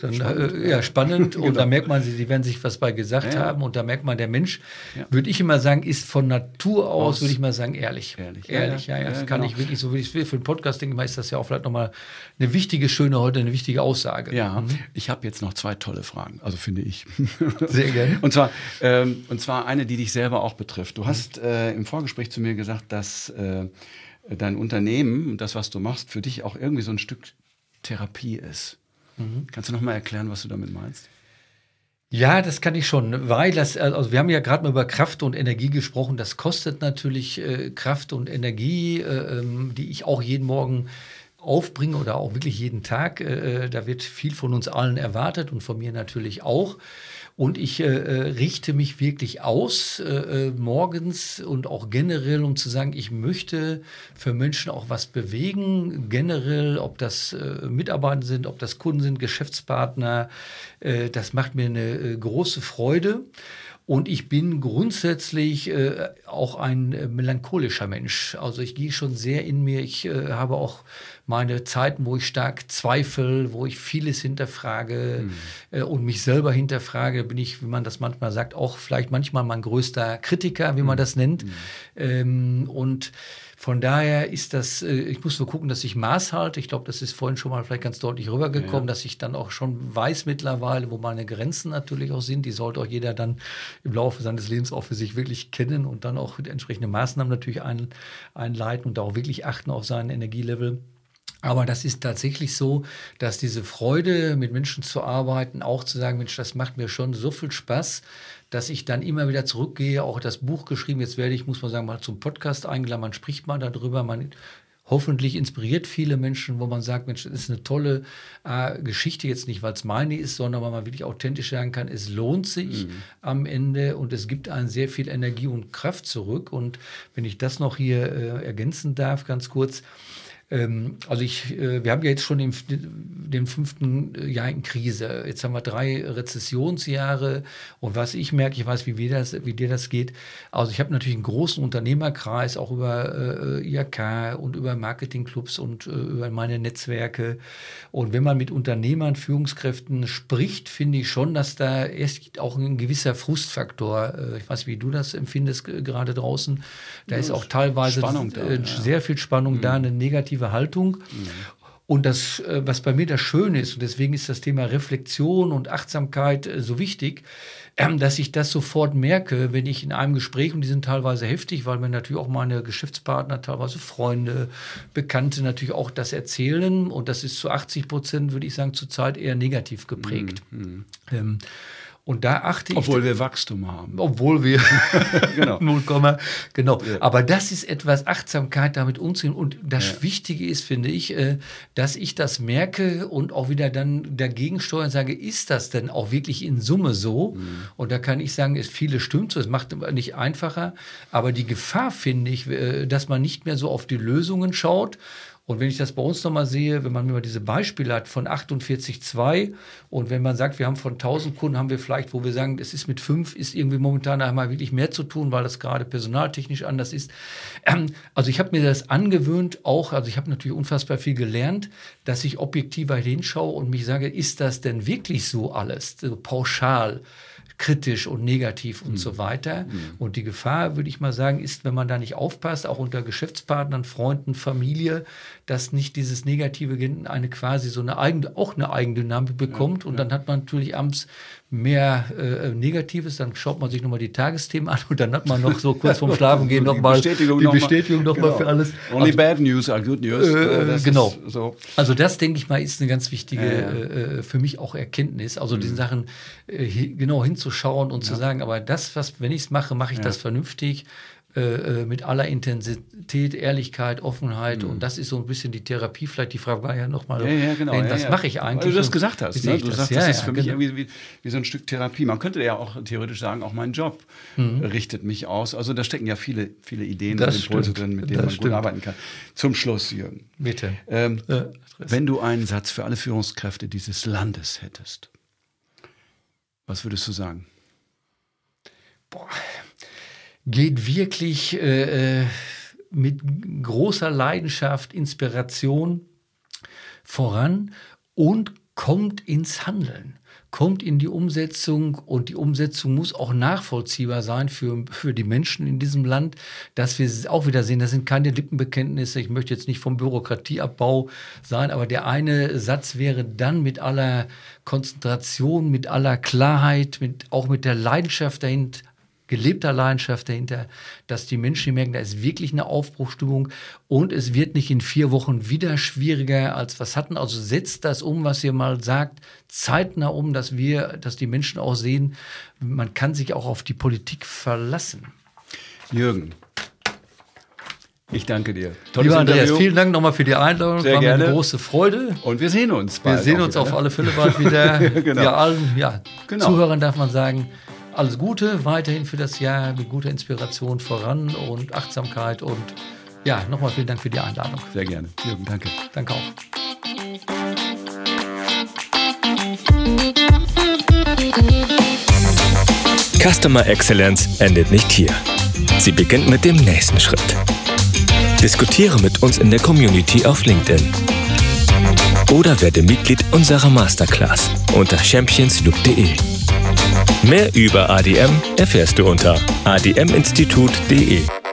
spannend. Und da merkt man, sie werden sich was bei gesagt haben. Und da merkt man, der Mensch, würde ich immer sagen, ist von Natur aus, würde ich mal sagen, ehrlich. Ehrlich. Das kann ich wirklich, so wie ich will, für den Podcast, denke ich mal, ist das ja auch vielleicht nochmal eine wichtige Aussage. Ja, ich habe jetzt noch 2 tolle Fragen, also finde ich. Sehr gerne. Und zwar eine, die dich selber auch betrifft. Du hast im Vorgespräch zu mir gesagt, dass dein Unternehmen und das, was du machst, für dich auch irgendwie so ein Stück Therapie ist. Kannst du noch mal erklären, was du damit meinst? Ja, das kann ich schon, weil also wir haben ja gerade mal über Kraft und Energie gesprochen. Das kostet natürlich Kraft und Energie, die ich auch jeden Morgen aufbringe oder auch wirklich jeden Tag. Da wird viel von uns allen erwartet und von mir natürlich auch. Und ich richte mich wirklich aus morgens und auch generell, um zu sagen, ich möchte für Menschen auch was bewegen. Generell, ob das Mitarbeiter sind, ob das Kunden sind, Geschäftspartner. Das macht mir eine große Freude. Und ich bin grundsätzlich auch ein melancholischer Mensch. Also ich gehe schon sehr in mir. Ich habe auch meine Zeiten, wo ich stark zweifle, wo ich vieles hinterfrage und mich selber hinterfrage. Bin ich, wie man das manchmal sagt, auch vielleicht manchmal mein größter Kritiker, wie man das nennt. Und von daher ist das, ich muss nur gucken, dass ich Maß halte. Ich glaube, das ist vorhin schon mal vielleicht ganz deutlich rübergekommen, dass ich dann auch schon weiß mittlerweile, wo meine Grenzen natürlich auch sind. Die sollte auch jeder dann im Laufe seines Lebens auch für sich wirklich kennen und dann auch entsprechende Maßnahmen natürlich einleiten und da auch wirklich achten auf seinen Energielevel. Aber das ist tatsächlich so, dass diese Freude, mit Menschen zu arbeiten, auch zu sagen, Mensch, das macht mir schon so viel Spaß, dass ich dann immer wieder zurückgehe, auch das Buch geschrieben, jetzt muss man sagen, mal zum Podcast eingeladen, man spricht mal darüber, man hoffentlich inspiriert viele Menschen, wo man sagt, Mensch, das ist eine tolle Geschichte, jetzt nicht, weil es meine ist, sondern weil man wirklich authentisch sagen kann, es lohnt sich am Ende und es gibt einen sehr viel Energie und Kraft zurück. Und wenn ich das noch hier ergänzen darf, ganz kurz, also wir haben ja jetzt schon den 5. Jahr in Krise. Jetzt haben wir 3 Rezessionsjahre. Und was ich merke, ich weiß, wie dir das geht. Also ich habe natürlich einen großen Unternehmerkreis, auch über IHK und über Marketingclubs und über meine Netzwerke. Und wenn man mit Unternehmern, Führungskräften spricht, finde ich schon, dass da erst auch ein gewisser Frustfaktor, ich weiß, wie du das empfindest gerade draußen, da ist auch teilweise sehr viel Spannung da, eine negative Haltung. Und das, was bei mir das Schöne ist, und deswegen ist das Thema Reflexion und Achtsamkeit so wichtig, dass ich das sofort merke, wenn ich in einem Gespräch, und die sind teilweise heftig, weil mir natürlich auch meine Geschäftspartner, teilweise Freunde, Bekannte natürlich auch das erzählen. Und das ist zu 80%, würde ich sagen, zurzeit eher negativ geprägt. Und da achte ich... Obwohl wir Wachstum haben. Obwohl wir genau. 0, genau. Ja. Aber das ist etwas, Achtsamkeit damit umzugehen. Und das Wichtige ist, finde ich, dass ich das merke und auch wieder dann dagegen steuern und sage, ist das denn auch wirklich in Summe so? Und da kann ich sagen, es viele stimmt so, es macht es nicht einfacher. Aber die Gefahr, finde ich, dass man nicht mehr so auf die Lösungen schaut. Und wenn ich das bei uns nochmal sehe, wenn man mir mal diese Beispiele hat von 48,2 und wenn man sagt, wir haben von 1000 Kunden, haben wir vielleicht, wo wir sagen, es ist mit 5, ist irgendwie momentan einmal wirklich mehr zu tun, weil das gerade personaltechnisch anders ist. Also ich habe mir das angewöhnt auch, also ich habe natürlich unfassbar viel gelernt, dass ich objektiver hinschaue und mich sage, ist das denn wirklich so alles, so pauschal? Kritisch und negativ und so weiter. Und die Gefahr, würde ich mal sagen, ist, wenn man da nicht aufpasst, auch unter Geschäftspartnern, Freunden, Familie, dass nicht dieses Negative eine quasi so eine Eigendynamik bekommt. Und dann hat man natürlich abends mehr Negatives, dann schaut man sich nochmal die Tagesthemen an und dann hat man noch so kurz vorm Schlafengehen nochmal die Bestätigung nochmal für alles. Only bad news are good news. Genau. So. Also das, denke ich mal, ist eine ganz wichtige für mich auch Erkenntnis. Also diese Sachen genau hinzuschauen und zu sagen, aber das, wenn ich es mache, mache ich das vernünftig. Mit aller Intensität, Ehrlichkeit, Offenheit und das ist so ein bisschen die Therapie. Vielleicht die Frage war ja nochmal, genau, was mache ich eigentlich? Weil du das gesagt hast. Ne? Du sagst, das ist für mich genau. irgendwie wie so ein Stück Therapie. Man könnte ja auch theoretisch sagen, auch mein Job richtet mich aus. Also da stecken ja viele Ideen und Impulse drin, mit denen man gut arbeiten kann. Zum Schluss, Jürgen. Bitte. Wenn du einen Satz für alle Führungskräfte dieses Landes hättest, was würdest du sagen? Boah. Geht wirklich mit großer Leidenschaft, Inspiration voran und kommt ins Handeln, kommt in die Umsetzung und die Umsetzung muss auch nachvollziehbar sein für die Menschen in diesem Land, dass wir auch wieder sehen, das sind keine Lippenbekenntnisse, ich möchte jetzt nicht vom Bürokratieabbau sein, aber der eine Satz wäre dann mit aller Konzentration, mit aller Klarheit, auch mit der Leidenschaft dahinter, gelebter Leidenschaft dahinter, dass die Menschen merken, da ist wirklich eine Aufbruchstimmung und es wird nicht in 4 Wochen wieder schwieriger als was hatten. Also setzt das um, was ihr mal sagt, zeitnah um, dass die Menschen auch sehen, man kann sich auch auf die Politik verlassen. Jürgen, ich danke dir. Lieber Andreas, vielen Dank nochmal für die Einladung. Sehr war mir gerne. eine große Freude. Und wir sehen uns bald. Wir sehen uns auf alle Fälle bald wieder. Genau. Ja, allen Genau. Zuhörern darf man sagen, alles Gute weiterhin für das Jahr, mit guter Inspiration voran und Achtsamkeit und ja, nochmal vielen Dank für die Einladung. Sehr gerne. Jürgen, danke. Danke auch. Customer Excellence endet nicht hier. Sie beginnt mit dem nächsten Schritt. Diskutiere mit uns in der Community auf LinkedIn. Oder werde Mitglied unserer Masterclass unter championsloop.de. Mehr über ADM erfährst du unter adminstitut.de.